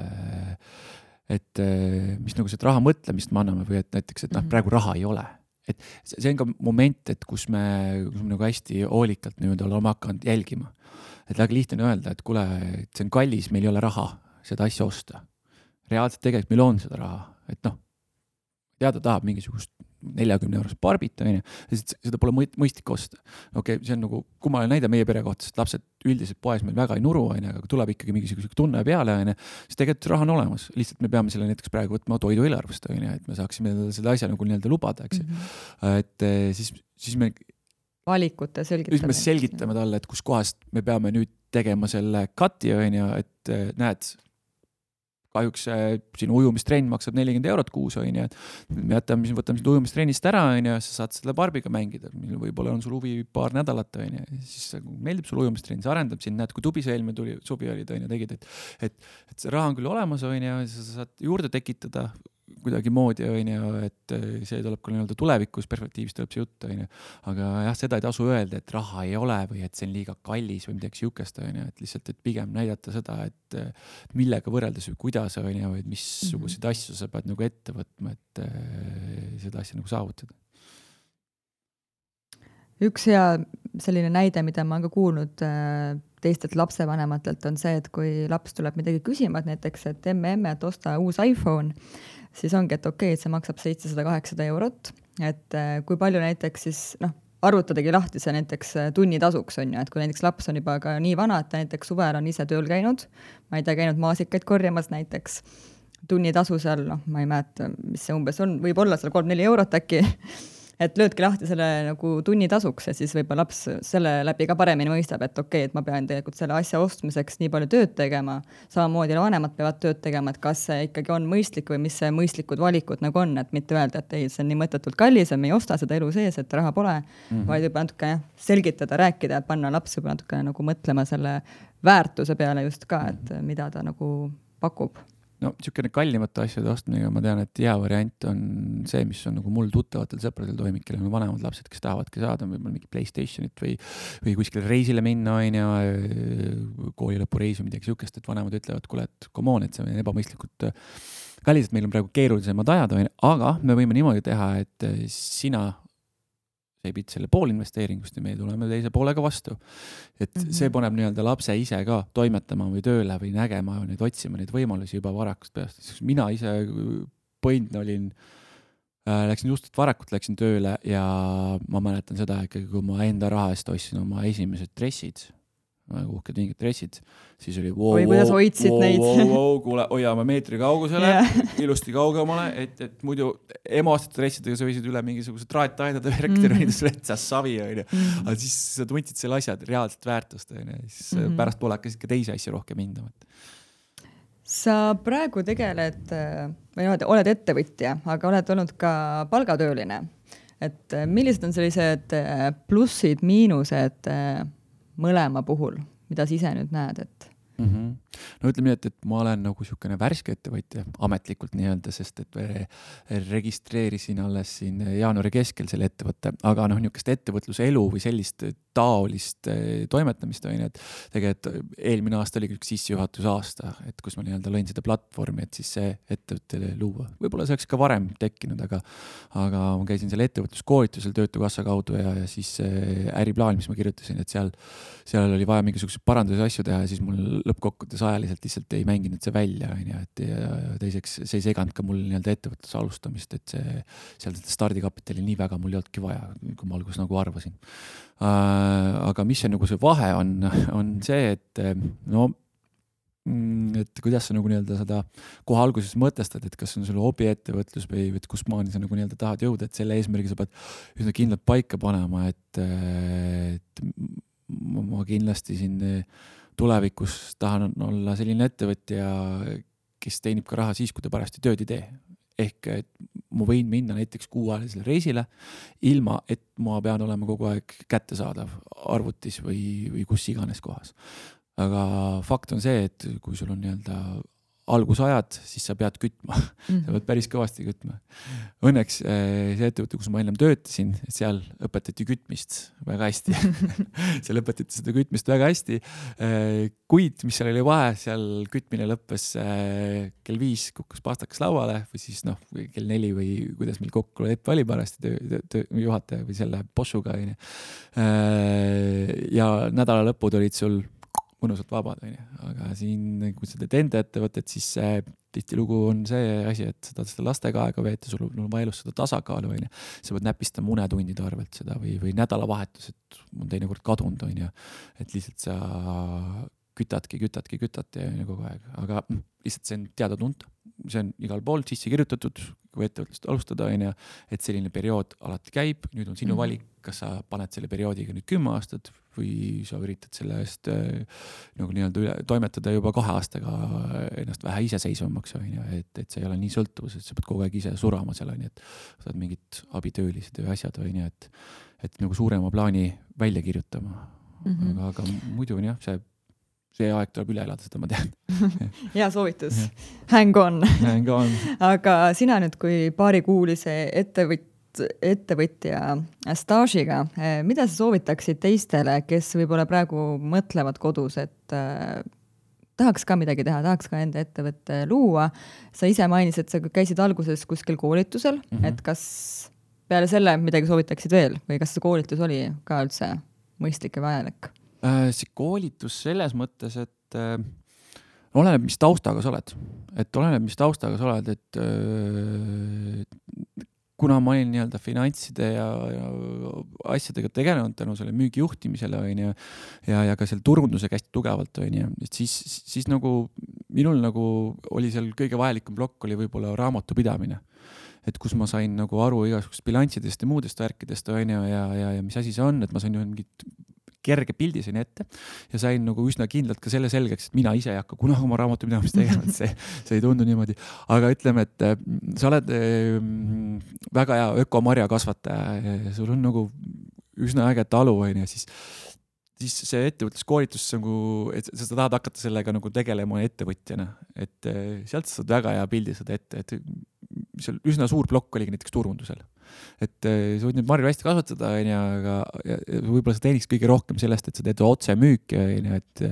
et mis nagu seda raha mõtlemist me anname või et näiteks, et noh, praegu raha ei ole. Et see on ka moment, et kus me, kus me nagu hästi hoolikalt nii-öelda oleme hakanud jälgima. Et väga lihtne on öelda, et kuule, et see on kallis, meil ei ole raha seda asja osta. Reaalselt tegelikult meil on seda raha, et noh, teada tahab mingisugust neljakümne eurost barbit, on ja, seda pole mõistlik osta. Okei, okay, see on nagu kummaline näide meie pere kohta, sest lapsed üldiselt poes meil väga ei nuru, on ja, aga tuleb ikkagi mingisuguse tunne peale, on ja, siis tegelikult raha on olemas. Lihtsalt me peame selle näiteks praegu võtma toidu eelarvest, on ja, et me saaksime seda asja nagu nii-öelda lubada, eks. Mm-hmm. Et siis, siis me valikute selgitame. Siis me selgitame talle, et kus kohast me peame nüüd tegema selle kati, on ja, et näed, kahjuks siin ujumistrenn maksab nelikümmend eurot kuus, on ja, me jätame, võtame siin ujumistrennist ära, on ja, sa saad selle barbiga mängida, võib-olla on sul huvi paar nädalat, on ja, siis meeldib sul ujumistrenn, see arendab siin, näed, kui tubi see eelmine tuli, subi olid, on ja, tegid, et, et, et see raha on küll olemas, on ja, sa saad juurde tekitada kuidagi moodi, on ja, et see tuleb ka nii-öelda tulevikus, perspektiivis tuleb see jutt, on ja, aga jah, seda ei tasu öelda, et raha ei ole või et see on liiga kallis või midagi siukest, on ja, et lihtsalt, et pigem näidata seda, et millega võrreldes või kuidas, on ja, või missuguseid mm-hmm. asju sa pead nagu ette võtma, et seda asja nagu saavutada. Üks hea selline näide, mida ma olen ka kuulnud teistelt lapsevanematelt on see, et kui laps tuleb midagi küsima, et näiteks, et emme, emme, et osta uus iPhone, siis ongi, et okei, et see maksab seitsesada kaheksasada eurot, et kui palju näiteks siis, noh, arvutadagi lahti see näiteks tunnitasuks on ju, et kui näiteks laps on juba ka nii vana, et ta näiteks suvel on ise tööl käinud, ma ei tea, käinud maasikaid korjamas näiteks, tunnitasu seal, noh, ma ei mäleta, mis see umbes on, võib olla seal kolm-neli eurot äkki, et löödki lahti selle nagu tunni tasuks ja siis võib-olla laps selle läbi ka paremini mõistab, et okei okay,, et ma pean tegelikult selle asja ostmiseks nii palju tööd tegema, samamoodi vanemad peavad tööd tegema, et kas see ikkagi on mõistlik või mis see mõistlikud valikud nagu on, et mitte öelda, et ei, see on nii mõttetult kallis ja me ei osta seda elu sees, et raha pole, mm-hmm. vaid võib natuke selgitada, rääkida, panna laps võib natuke nagu mõtlema selle väärtuse peale just ka, et mida ta nagu pakub. No niisugune kallimate asjade ostmine, ma tean, et hea variant on see, mis on nagu mul tuttavatel sõpradel toimib, kellel on vanemad lapsed, kes tahavadki saada võib-olla mingi PlayStationit või, või kuskile reisile minna, on ja kooli lõpureis või midagi niisugust, et vanemad ütlevad, kuule, et come on, et see on ebamõistlikult kallis, et meil on praegu keerulisemad ajad, aga me võime niimoodi teha, et sina sa ei pidid selle pool investeeringust ja me tuleme teise poolega vastu. Et mm-hmm. see paneb nii-öelda lapse ise ka toimetama või tööle või nägema või neid otsima neid võimalusi juba varakust peast. Mina ise põhind olin, äh, läksin just varakult, läksin tööle ja ma mäletan seda ikkagi, kui ma enda raha eest ostsin oma esimesed dressid, uhked mingid dressid, siis oli wow, oi, kuidas hoidsid wow, neid wow, wow, kuule, hoiame meetri kaugusele yeah. ilusti kaugemale, et, et muidu emaastatud dressidega sa võisid üle mingisuguse traatainade verkter mm-hmm. või letsas savi on, mm-hmm. aga siis sa tundsid selle asjad reaalselt väärtust on, siis mm-hmm. pärast poole hakkasid ka teisi asju rohkem hindama. Sa praegu tegeled või oled, oled ettevõtja, aga oled olnud ka palgatööline, et millised on sellised plussid, miinused mõlema puhul, mida sa ise nüüd näed, et mm-hmm. no ütleme nii, et, et ma olen nagu niisugune värske ettevõtja ametlikult nii-öelda, sest et registreerisin alles siin jaanuari keskel selle ettevõtte, aga noh, niisugust ettevõtluse elu või sellist taolist toimetamist on, et tegelikult eelmine aasta oli üks sissejuhatus aasta, et kus ma nii-öelda lõin seda platvormi, et siis see ettevõttele luua. Võib-olla see oleks ka varem tekkinud, aga, aga ma käisin selle ettevõtluskoolitusel Töötukassa kaudu ja, ja siis äriplaan, mis ma kirjutasin, et seal, seal oli vaja mingisugused paranduse asju teha ja siis mul lõppkokkutes ajaliselt lihtsalt ei mänginud see välja, et ja teiseks see ei seganud ka mul nii-öelda ettevõtluse alustamist, et see, seal stardikapitali nii väga mul ei olnudki vaja, kui ma alguses nagu arvasin. Aga mis see nagu see vahe on, on see, et no, et kuidas sa nagu nii-öelda seda kohe alguses mõtestad, et kas on sul hobiettevõtlus või, või kus maani sa nagu nii-öelda tahad jõuda, et selle eesmärgi sa pead üsna kindlalt paika panema, et, et ma kindlasti siin tulevikus tahan olla selline ettevõtja, kes teenib ka raha siis, kui ta parasti tööd ei tee. Ehk et ma võin minna näiteks kuuajalisele reisile, ilma et ma pean olema kogu aeg kättesaadav arvutis või, või kus iganes kohas. Aga fakt on see, et kui sul on nii-öelda algusajad, siis sa pead kütma. Mm. Sa pead päris kõvasti kütma. Õnneks see ettevõte, kus ma ennem töötasin, seal õpetati kütmist väga hästi. seal õpetati seda kütmist väga hästi. Kuid, mis seal oli vahe, seal kütmine lõppes kell viis kukkus pastakas lauale või siis noh, kell neli või kuidas meil kokku lepp oli parasti töö, töö, juhataja või selle bossuga. Ja nädala lõpud olid sul mõnusalt vabad, aga siin, kui sa teed enda ettevõtet, siis tihti lugu on see asi, et sa tahad seda lastega aega veeta, sul on vaja elus seda tasakaalu, või sa pead näpistama unetundide arvelt seda või, või nädalavahetused on teinekord kadunud, on, et lihtsalt sa kütadki, kütadki, kütadki kogu aeg, aga lihtsalt see on teada-tunta, see on igal pool sisse kirjutatud, kui ettevõtlust alustada, on, et selline periood alati käib, nüüd on sinu valik, kas sa paned selle perioodiga nüüd kümme aastat või sa üritad selle eest nagu nii-öelda üle, toimetada juba kahe aastaga ennast vähe iseseisvamaks, et, et see ei ole nii sõltuvus, et sa pead kogu aeg ise surama seal, et saad mingid abitöölised või asjad, et, et nagu suurema plaani välja kirjutama. Mm-hmm. Aga, aga muidu on jah, see see aeg tuleb üle elada, seda ma tean. Hea soovitus. Hang on. Hang on. Aga sina nüüd, kui paarikuulise ettevõt, ettevõtja staažiga, mida sa soovitaksid teistele, kes võib-olla praegu mõtlevad kodus, et äh, tahaks ka midagi teha, tahaks ka enda ettevõtte luua. Sa ise mainisid, et sa käisid alguses kuskil koolitusel, mm-hmm. et kas peale selle midagi soovitaksid veel või kas see koolitus oli ka üldse mõistlik ja vajalik? See koolitus selles mõttes, et äh, oleneb, mis taustaga sa oled. Et oleneb, mis taustaga sa oled, et äh, kuna ma olin nii-öelda finantside ja, ja asjadega tegelenud tänu selle müügijuhtimisele ja, ja, ja ka seal turunduse kästi tugevalt, et siis, siis nagu minul nagu oli seal kõige vajalikum plokk oli võib-olla raamatupidamine. et kus ma sain nagu aru igasugust bilanssidest ja muudest värkidest, on ju, ja, ja, ja mis asi see on, et ma sain ju mingit kerge pildi siin ette ja sain nagu üsna kindlalt ka selle selgeks, et mina ise ei hakka kunagi oma raamatupidamist tegema, et see, see ei tundu niimoodi. Aga ütleme, et sa oled väga hea ökomarja kasvataja, sul on nagu üsna äge talu, on ju, siis siis see ettevõtluskoolitus, nagu, et sa tahad hakata sellega nagu tegelema ettevõtjana, et sealt sa saad väga hea pildi seda ette, et seal üsna suur plokk oligi näiteks turundusel. Et sa võid nüüd marju hästi kasvatada, ja, aga ja, võib-olla sa teeniks kõige rohkem sellest, et sa teed otse müüki, ja, et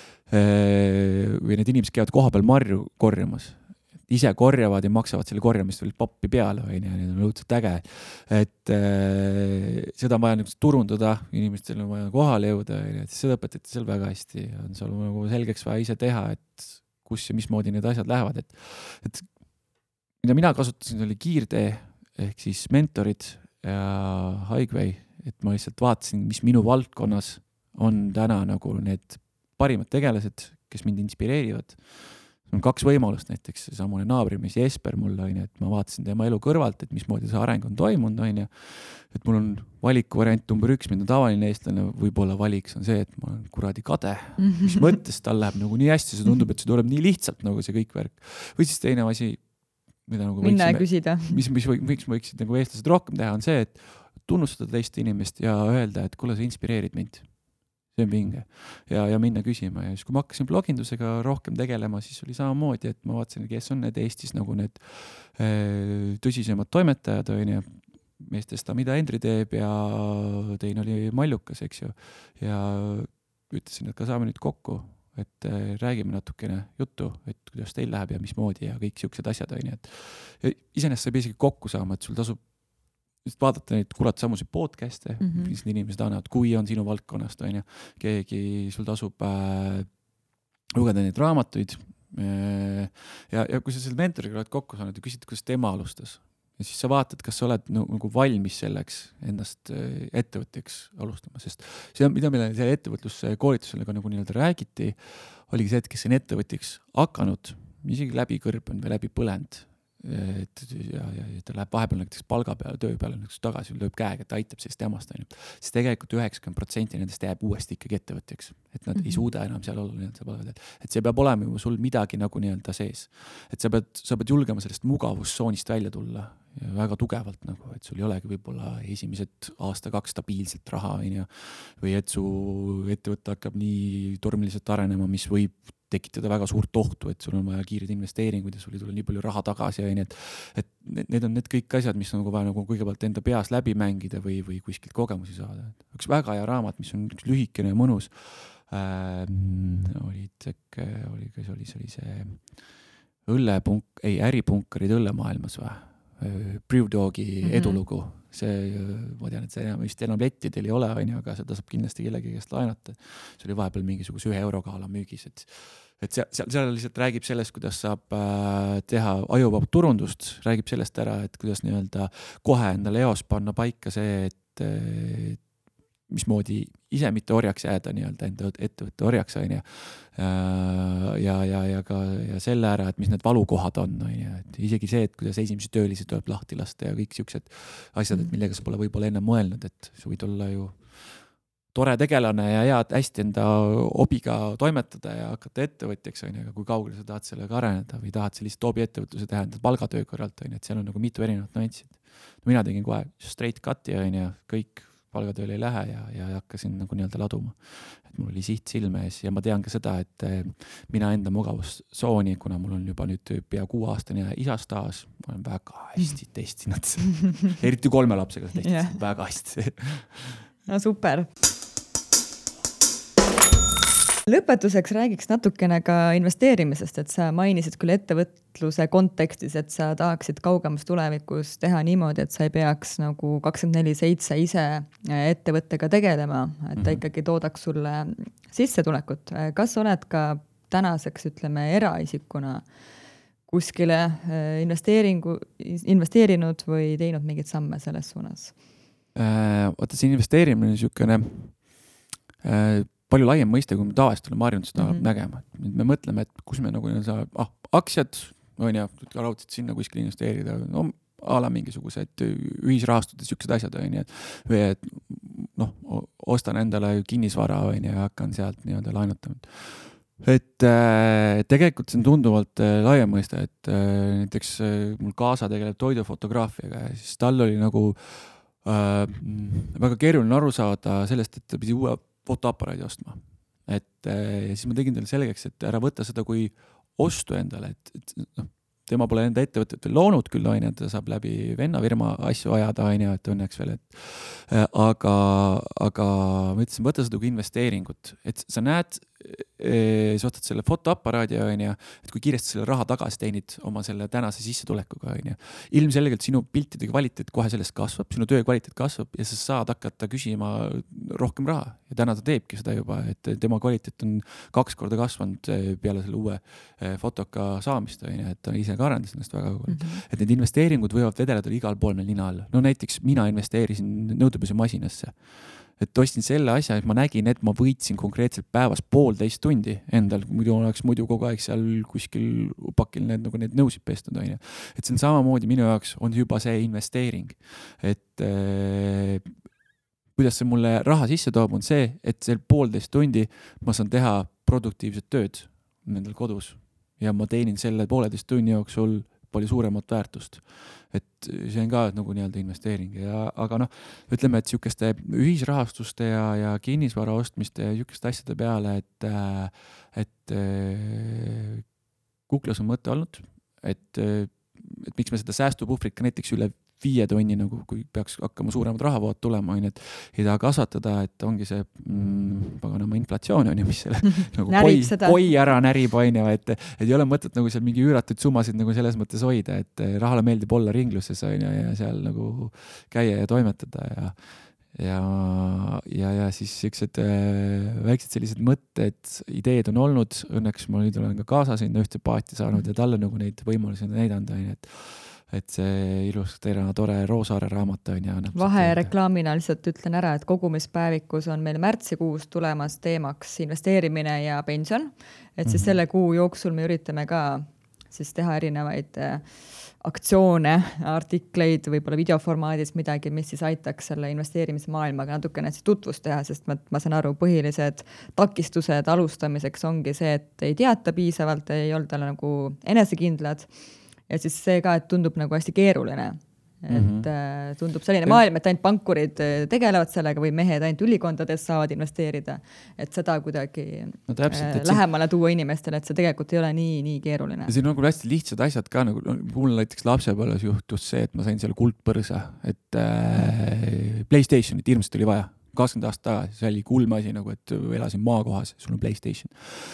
või need inimesed käivad koha peal marju korjamas. Ise korjavad ja maksavad selle korjamist veel pappi peale, või ja need on õudselt äge. Et äh, seda on vaja turundada, inimestel on vaja kohale jõuda, ja et seda õpetati seal väga hästi. On seal nagu selgeks vaja ise teha, et kus ja mismoodi need asjad lähevad. Et, et mida mina kasutasin, oli kiirtee, ehk siis mentorid ja Highway, et ma lihtsalt vaatasin, mis minu valdkonnas on täna nagu need parimad tegelased, kes mind inspireerivad. On kaks võimalust, näiteks samune naabrimees Jesper mulle, on, et ma vaatasin tema elu kõrvalt, et mismoodi see areng on toimunud, on, et mul on valikuvariant number üks, mida tavaline eestlane võib-olla valiks, on see, et ma olen kuradi kade, mis mõttes tal läheb nagu nii hästi, see tundub, et see tuleb nii lihtsalt nagu see kõik värk. Või siis teine asi, mida nagu minna ja küsida. Mis, mis, mis võiksid nagu eestlased rohkem teha, on see, et tunnustada teist inimest ja öelda, et kuule, sa inspireerid mind. See on vinge. Ja, ja minna küsima. Ja siis, kui ma hakkasin blogindusega rohkem tegelema, siis oli samamoodi, et ma vaatasin, kes on need Eestis nagu need äh, tõsisemad toimetajad, on ja meestest, mida Endri teeb ja teine oli Mallukas, eks ju. Ja ütlesin, et ka saame nüüd kokku, et äh, räägime natukene juttu, et kuidas teil läheb ja mismoodi ja kõik siuksed asjad, on. Et iseenesest saab isegi kokku saama, et sul tasub vaadata neid kurat samusi podcast'e, mm -hmm. mis inimesed annavad, kui on sinu valdkonnast, on ja keegi sul tasub äh, lugeda neid raamatuid äh, ja, ja kui sa selle mentoriga oled kokku saanud ja küsid, kuidas tema alustas ja siis sa vaatad, kas sa oled nagu valmis selleks endast äh, ettevõtteks alustama, sest see on, mida meile selle ettevõtluskoolitusele nagu nii-öelda räägiti, oligi see, et kes on ettevõtteks hakanud, isegi läbi kõrbenud või läbi põlend, et ja, ja, ja ta läheb vahepeal näiteks palga peale, töö peale tagasi, lööb käega, et aitab sellest temast, on ju. Siis tegelikult üheksakümmend protsenti nendest jääb uuesti ikkagi ettevõtteks, et nad mm -hmm. ei suuda enam seal olla, et see peab olema ju sul midagi nagu nii-öelda sees. Et sa pead, sa pead julgema sellest mugavustsoonist välja tulla ja väga tugevalt nagu, et sul ei olegi võib-olla esimesed aasta kaks stabiilselt raha, on ju, või et su ettevõtte hakkab nii tormiliselt arenema, mis võib tekitada väga suurt ohtu, et sul on vaja kiired investeeringuid ja sul ei tule nii palju raha tagasi, ja nii, et, et need on need kõik asjad, mis on nagu vaja nagu kõigepealt enda peas läbi mängida või, või kuskilt kogemusi saada. Üks väga hea raamat, mis on üks lühikene ja mõnus, ähm, oli, oli, kas oli, see oli see õllepunk, ei, äripunkarid õllemaailmas või? Brewdogi mm-hmm. edulugu. See, ma tean, et see vist enam lettidel ei ole, aga seda saab kindlasti kellegi käest laenata. See oli vahepeal mingisuguse ühe euroga müügis, et, et seal, seal, seal lihtsalt räägib sellest, kuidas saab teha ajuvab turundust, räägib sellest ära, et kuidas nii-öelda kohe endale eos panna paika see, et, et mismoodi ise mitte orjaks jääda nii-öelda enda ettevõtte orjaks, on ja, ja, ja, ja ka ja selle ära, et mis need valukohad on, on ja, et isegi see, et kuidas esimesi töölisi tuleb lahti lasta ja kõik siuksed asjad, et millega sa pole võib-olla enne mõelnud, et sa võid olla ju tore tegelane ja head hästi enda hobiga toimetada ja hakata ettevõtjaks, on ja, aga kui kaugele sa tahad sellega areneda või tahad sellist hobi ettevõtluse teha enda palgatöö kõrvalt, on ja, et seal on nagu mitu erinevat nüanssid. Mina tegin kohe straight cut'i, on ja, kõik palgatööle ei lähe ja, ja hakkasin nagu nii-öelda laduma. Et mul oli siht silme ees ja ma tean ka seda, et mina enda mugavustsooni, kuna mul on juba nüüd pea kuu aastane isastaas, ma olen väga hästi testinud. Eriti kolme lapsega testinud yeah. väga hästi. No super. Lõpetuseks räägiks natukene ka investeerimisest, et sa mainisid küll ettevõtluse kontekstis, et sa tahaksid kaugemas tulevikus teha niimoodi, et sa ei peaks nagu kakskümmend neli seitse ise ettevõttega tegelema, et ta ikkagi toodaks sulle sissetulekut. Kas oled ka tänaseks, ütleme, eraisikuna kuskile investeeringu, investeerinud või teinud mingid samme selles suunas? Vaata, see investeerimine on niisugune äh, palju laiem mõiste, kui me tavaliselt oleme harjunud seda mm-hmm. nägema. Me mõtleme, et kus me nagu saab, ah, aktsiad, on ja, raudselt sinna kuskil investeerida. No a la mingisugused ühisrahastud ja siuksed asjad, on ju, et või et noh, ostan endale kinnisvara, on ju, ja hakkan sealt nii-öelda laenutama. Et äh, tegelikult see on tunduvalt äh, laiem mõiste, et äh, näiteks äh, mul kaasa tegeleb toidufotograafiaga ja siis tal oli nagu äh, väga keeruline aru saada sellest, et ta pidi uue fotoaparaadi ostma. Et äh, ja siis ma tegin talle selgeks, et ära võtta seda kui ostu endale, et, et noh, tema pole enda ettevõtet veel loonud küll, on ju, et ta saab läbi venna firma asju ajada, on ju, et õnneks veel, et äh, aga, aga ma ütlesin, võtta seda kui investeeringut, et sa näed, sa ostad selle fotoaparaadi, on ju, et kui kiiresti selle raha tagasi teenid oma selle tänase sissetulekuga, on ju. Ilmselgelt sinu piltide kvaliteet kohe sellest kasvab, sinu töö kvaliteet kasvab ja sa saad hakata küsima rohkem raha. Ja täna ta teebki seda juba, et tema kvaliteet on kaks korda kasvanud peale selle uue fotoka saamist, on ju, et ta ise ka arendas ennast väga kogu. Mm-hmm. Et need investeeringud võivad vedeleda igal pool meil nina all. No näiteks mina investeerisin nõudepese masinasse. Et ostsin selle asja, et ma nägin, et ma võitsin konkreetselt päevas poolteist tundi endal, muidu oleks muidu kogu aeg seal kuskil upakil need, nagu need nõusid pestud, on ju. Et see on samamoodi minu jaoks on juba see investeering. Et äh, kuidas see mulle raha sisse toob, on see, et see poolteist tundi ma saan teha produktiivset tööd nendel kodus ja ma teenin selle pooleteist tunni jooksul palju suuremat väärtust. Et see on ka nagu nii-öelda investeering. Ja, aga noh, ütleme, et siukeste ühisrahastuste ja, ja kinnisvara ostmiste ja siukeste asjade peale, et, et Kuklas on mõte olnud, et, et miks me seda säästupuhvrit ka näiteks üle viie tonni, nagu kui peaks hakkama suuremad rahavood tulema, on, et ei taha kasvatada, et ongi see mm, paganama inflatsioon, on ju, mis selle nagu koi, koi ära närib, on ju, et, et ei ole mõtet nagu seal mingi üüratuid summasid nagu selles mõttes hoida, et rahale meeldib olla ringluses, on ju, ja seal nagu käia ja toimetada ja ja, ja, ja siis siuksed äh, väiksed sellised mõtted, ideed on olnud, õnneks ma nüüd olen ka kaasa sinna ühte paati saanud ja talle nagu neid võimalusi näidanud, on ju, et et see ilus teerana tore Roosaare raamat on ja vahereklaamina lihtsalt ütlen ära, et kogumispäevikus on meil märtsikuus tulemas teemaks investeerimine ja pension, et siis mm-hmm. selle kuu jooksul me üritame ka siis teha erinevaid aktsioone, artikleid, võib-olla videoformaadis midagi, mis siis aitaks selle investeerimismaailmaga natukene siis tutvust teha, sest ma, ma saan aru, põhilised takistused alustamiseks ongi see, et ei teata piisavalt, ei olda nagu enesekindlad. Ja siis see ka, et tundub nagu hästi keeruline. Et mm-hmm. tundub selline maailm, et ainult pankurid tegelevad sellega või mehed ainult ülikondades saavad investeerida. Et seda kuidagi no, täpselt, äh, lähemale see... tuua inimestele, et see tegelikult ei ole nii, nii keeruline. Ja see on nagu hästi lihtsad asjad ka, nagu mul näiteks lapsepõlves juhtus see, et ma sain seal kuldpõrsa, et äh, PlayStationit hirmsasti oli vaja. kakskümmend aastat tagasi, see oli kulmasi nagu, et elasin maakohas, sul on PlayStation.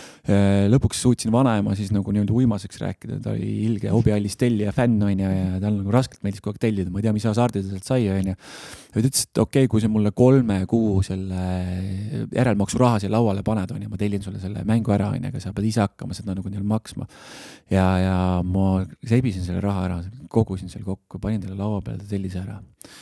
Lõpuks suutsin vanaema siis nagu nii-öelda uimaseks rääkida, ta oli ilge hobiallis tellija fänn, on ja, ja tal nagu raskelt meeldis kogu aeg tellida, ma ei tea, mis hasardid sealt sai, on ja. Ja ta ütles, et okei, okay, kui see mulle kolme kuu selle järelmaksu raha siia lauale paned, on ja ma tellin sulle selle mängu ära, on ja, aga sa pead ise hakkama seda nagu nii-öelda maksma. Ja, ja ma sebisin selle raha ära, kogusin selle kokku, panin talle laua peale, ta tellis ära.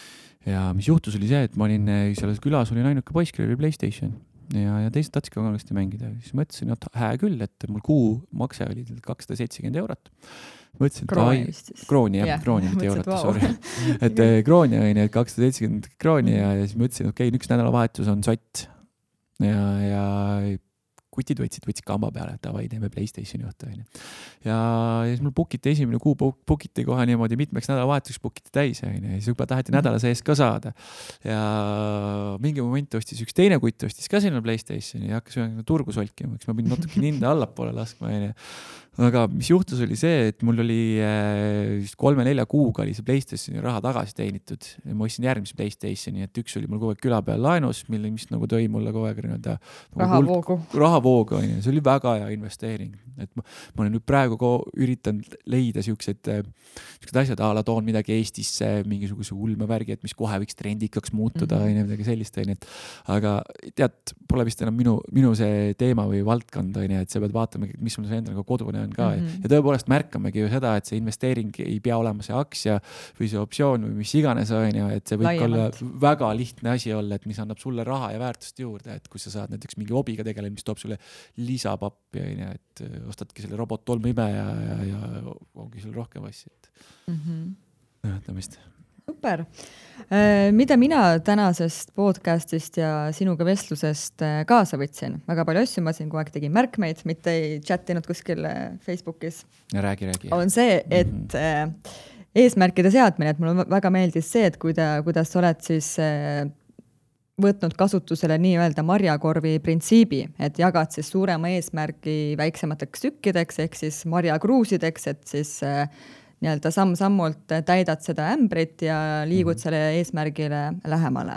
Ja mis juhtus oli see, et ma olin selles külas, olin ainuke poiss, kellel oli PlayStation ja, ja teised tatsid ka kangasti mängida. Siis mõtlesin, et hää küll, et mul kuu makse oli kakssada seitsekümmend eurot. Mõtlesin, krooni, ai, krooni, jah, yeah. krooni, mitte eurot, sorry. Et krooni oli kakssada seitsekümmend krooni ja, ja siis mõtlesin, okei, okay, üks nädalavahetus on sott. Ja, ja kutid võtsid, võtsid kamba peale, et davai, teeme PlayStationi õhtu. Ja, ja siis mul bookiti esimene kuu, bookiti kohe niimoodi mitmeks nädalavahetuseks bookiti täis. Ja siis juba taheti nädala sees ka saada. Ja mingi moment ostis üks teine kutt, ostis ka sinna PlayStationi ja hakkas turgu solkima, eks ma pidin natuke hinda allapoole laskma. Aga mis juhtus oli see, et mul oli kolme-nelja kuuga oli see PlayStationi raha tagasi teenitud. Ja ma ostsin järgmise PlayStationi, et üks oli mul kogu aeg küla peal laenus, mille, mis nagu tõi mulle kogu aeg nii-öelda rahavoogu. Rahavoogu, see oli väga hea investeering. Et ma, ma olen nüüd praegu ko, üritan leida siuksed, siuksed asjad, ala toon midagi Eestisse, mingisuguse ulmevärgi, et mis kohe võiks trendikaks muutuda mm-hmm. ja midagi sellist. Et, aga tead, pole vist enam minu, minu see teema või valdkond, et sa pead vaatama, mis mul see endal kodune on ka. Mm-hmm. Ja tõepoolest märkamegi ju seda, et see investeering ei pea olema see aktsia või see optsioon või mis iganes on ja et see võib Laiemalt. Olla väga lihtne asi olla, et mis annab sulle raha ja väärtust juurde, et kui sa saad näiteks mingi hobiga tegeleda, mis toob sulle lisapappi, et ostadki selle robot tolmuime ja, ja, ja ongi sul rohkem asju. Mm-hmm. Toimetamist. Super. Mida mina tänasest podcastist ja sinuga vestlusest kaasa võtsin? Väga palju asju, ma siin kogu aeg tegin märkmeid, mitte ei chattinud kuskil Facebookis. Räägi, räägi. On see, et mm-hmm. eesmärkide seadmine, et mulle väga meeldis see, et kuida, kuidas sa oled siis võtnud kasutusele nii-öelda marjakorvi printsiibi, et jagad siis suurema eesmärgi väiksemateks tükkideks, ehk siis marjakruusideks, et siis nii-öelda samm-sammult täidad seda ämbrit ja liigud selle eesmärgile lähemale.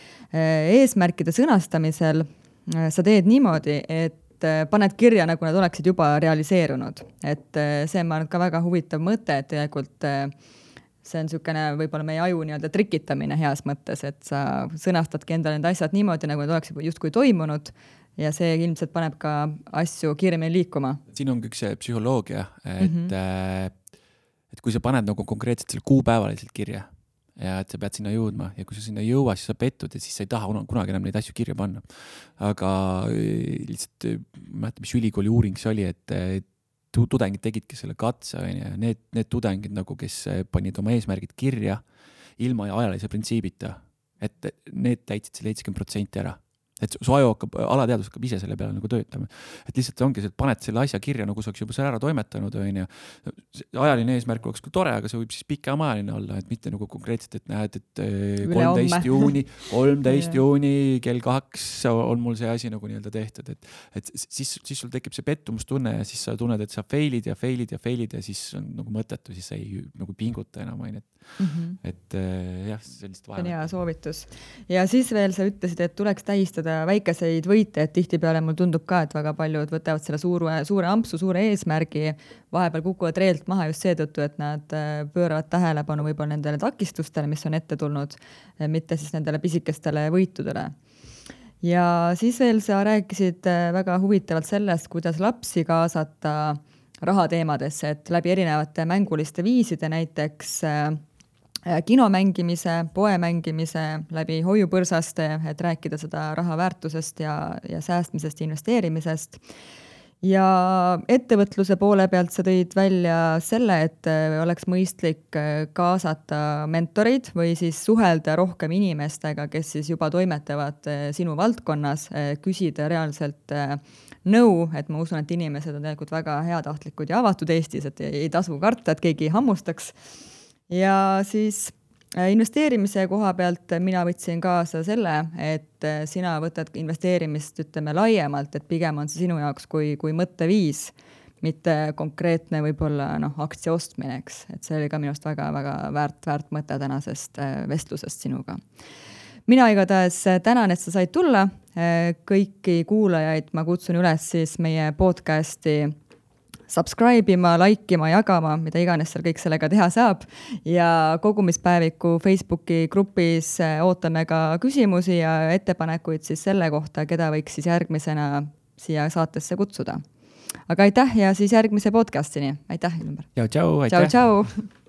Eesmärkide sõnastamisel sa teed niimoodi, et paned kirja, nagu nad oleksid juba realiseerunud. Et see on ka väga huvitav mõte, et tegelikult see on niisugune võib-olla meie aju nii-öelda trikitamine heas mõttes, et sa sõnastadki endale need asjad niimoodi, nagu nad oleksid justkui toimunud ja see ilmselt paneb ka asju kiiremini liikuma. Siin on üks psühholoogia, et mm-hmm. et kui sa paned nagu konkreetselt selle kuupäevaliselt kirja ja et sa pead sinna jõudma ja kui sa sinna jõua, siis sa pettud ja siis sa ei taha kunagi enam neid asju kirja panna. Aga lihtsalt, ma mäletan, mis ülikooli uuring see oli, et tudengid tegidki selle katse ja need, need tudengid, nagu, kes panid oma eesmärgid kirja ilma ja ajalise printsiibita, et need täitsid selle seitsekümmend protsenti ära. Et su aju hakkab, alateadus hakkab ise selle peale nagu töötama. Et lihtsalt ongi see, et paned selle asja kirja, nagu sa oleks juba see ära toimetanud. Ja ajaline eesmärk oleks küll tore, aga see võib siis pikema ajaline olla, et mitte nagu konkreetselt, et näed, et kolmteist juuni, kolmteist juuni kell kaks on mul see asi nagu nii-öelda tehtud. Et, et siis, siis sul tekib see pettumustunne ja siis sa tunned, et sa failid ja failid ja failid ja siis on nagu mõttetu, siis sa ei nagu pinguta enam. Et, mm-hmm. et jah, sellist vaeva. See on hea soovitus. Ja siis veel sa ütlesid, et tuleks tähistada väikeseid võite, et tihtipeale mul tundub ka, et väga paljud võtavad selle suure, suure ampsu, suure eesmärgi, vahepeal kukuvad reelt maha just seetõttu, et nad pööravad tähelepanu võib-olla nendele takistustele, mis on ette tulnud, mitte siis nendele pisikestele võitudele. Ja siis veel sa rääkisid väga huvitavalt sellest, kuidas lapsi kaasata rahateemadesse, et läbi erinevate mänguliste viiside, näiteks kino mängimise, poe mängimise, läbi hoiupõrsaste, et rääkida seda raha väärtusest ja, ja säästmisest ja investeerimisest. Ja ettevõtluse poole pealt sa tõid välja selle, et oleks mõistlik kaasata mentorid või siis suhelda rohkem inimestega, kes siis juba toimetavad sinu valdkonnas, küsida reaalselt nõu, et ma usun, et inimesed on tegelikult väga heatahtlikud ja avatud Eestis, et ei tasu karta, et keegi hammustaks. Ja siis investeerimise koha pealt mina võtsin kaasa selle, et sina võtad investeerimist, ütleme, laiemalt, et pigem on see sinu jaoks kui, kui mõtteviis, mitte konkreetne võib-olla noh, aktsia ostmineks. Et see oli ka minust väga, väga väärt, väärt mõte tänasest vestlusest sinuga. Mina igatahes tänan, et sa said tulla. Kõiki kuulajaid ma kutsun üles siis meie podcasti subscribe ima, like ima, jagama, mida iganes seal kõik sellega teha saab. Ja kogumispäeviku Facebooki grupis ootame ka küsimusi ja ettepanekuid siis selle kohta, keda võiks siis järgmisena siia saatesse kutsuda. Aga aitäh ja siis järgmise podcastini. Aitäh, Ilmar. Tšau, tšau, aitäh. Tšau, tšau.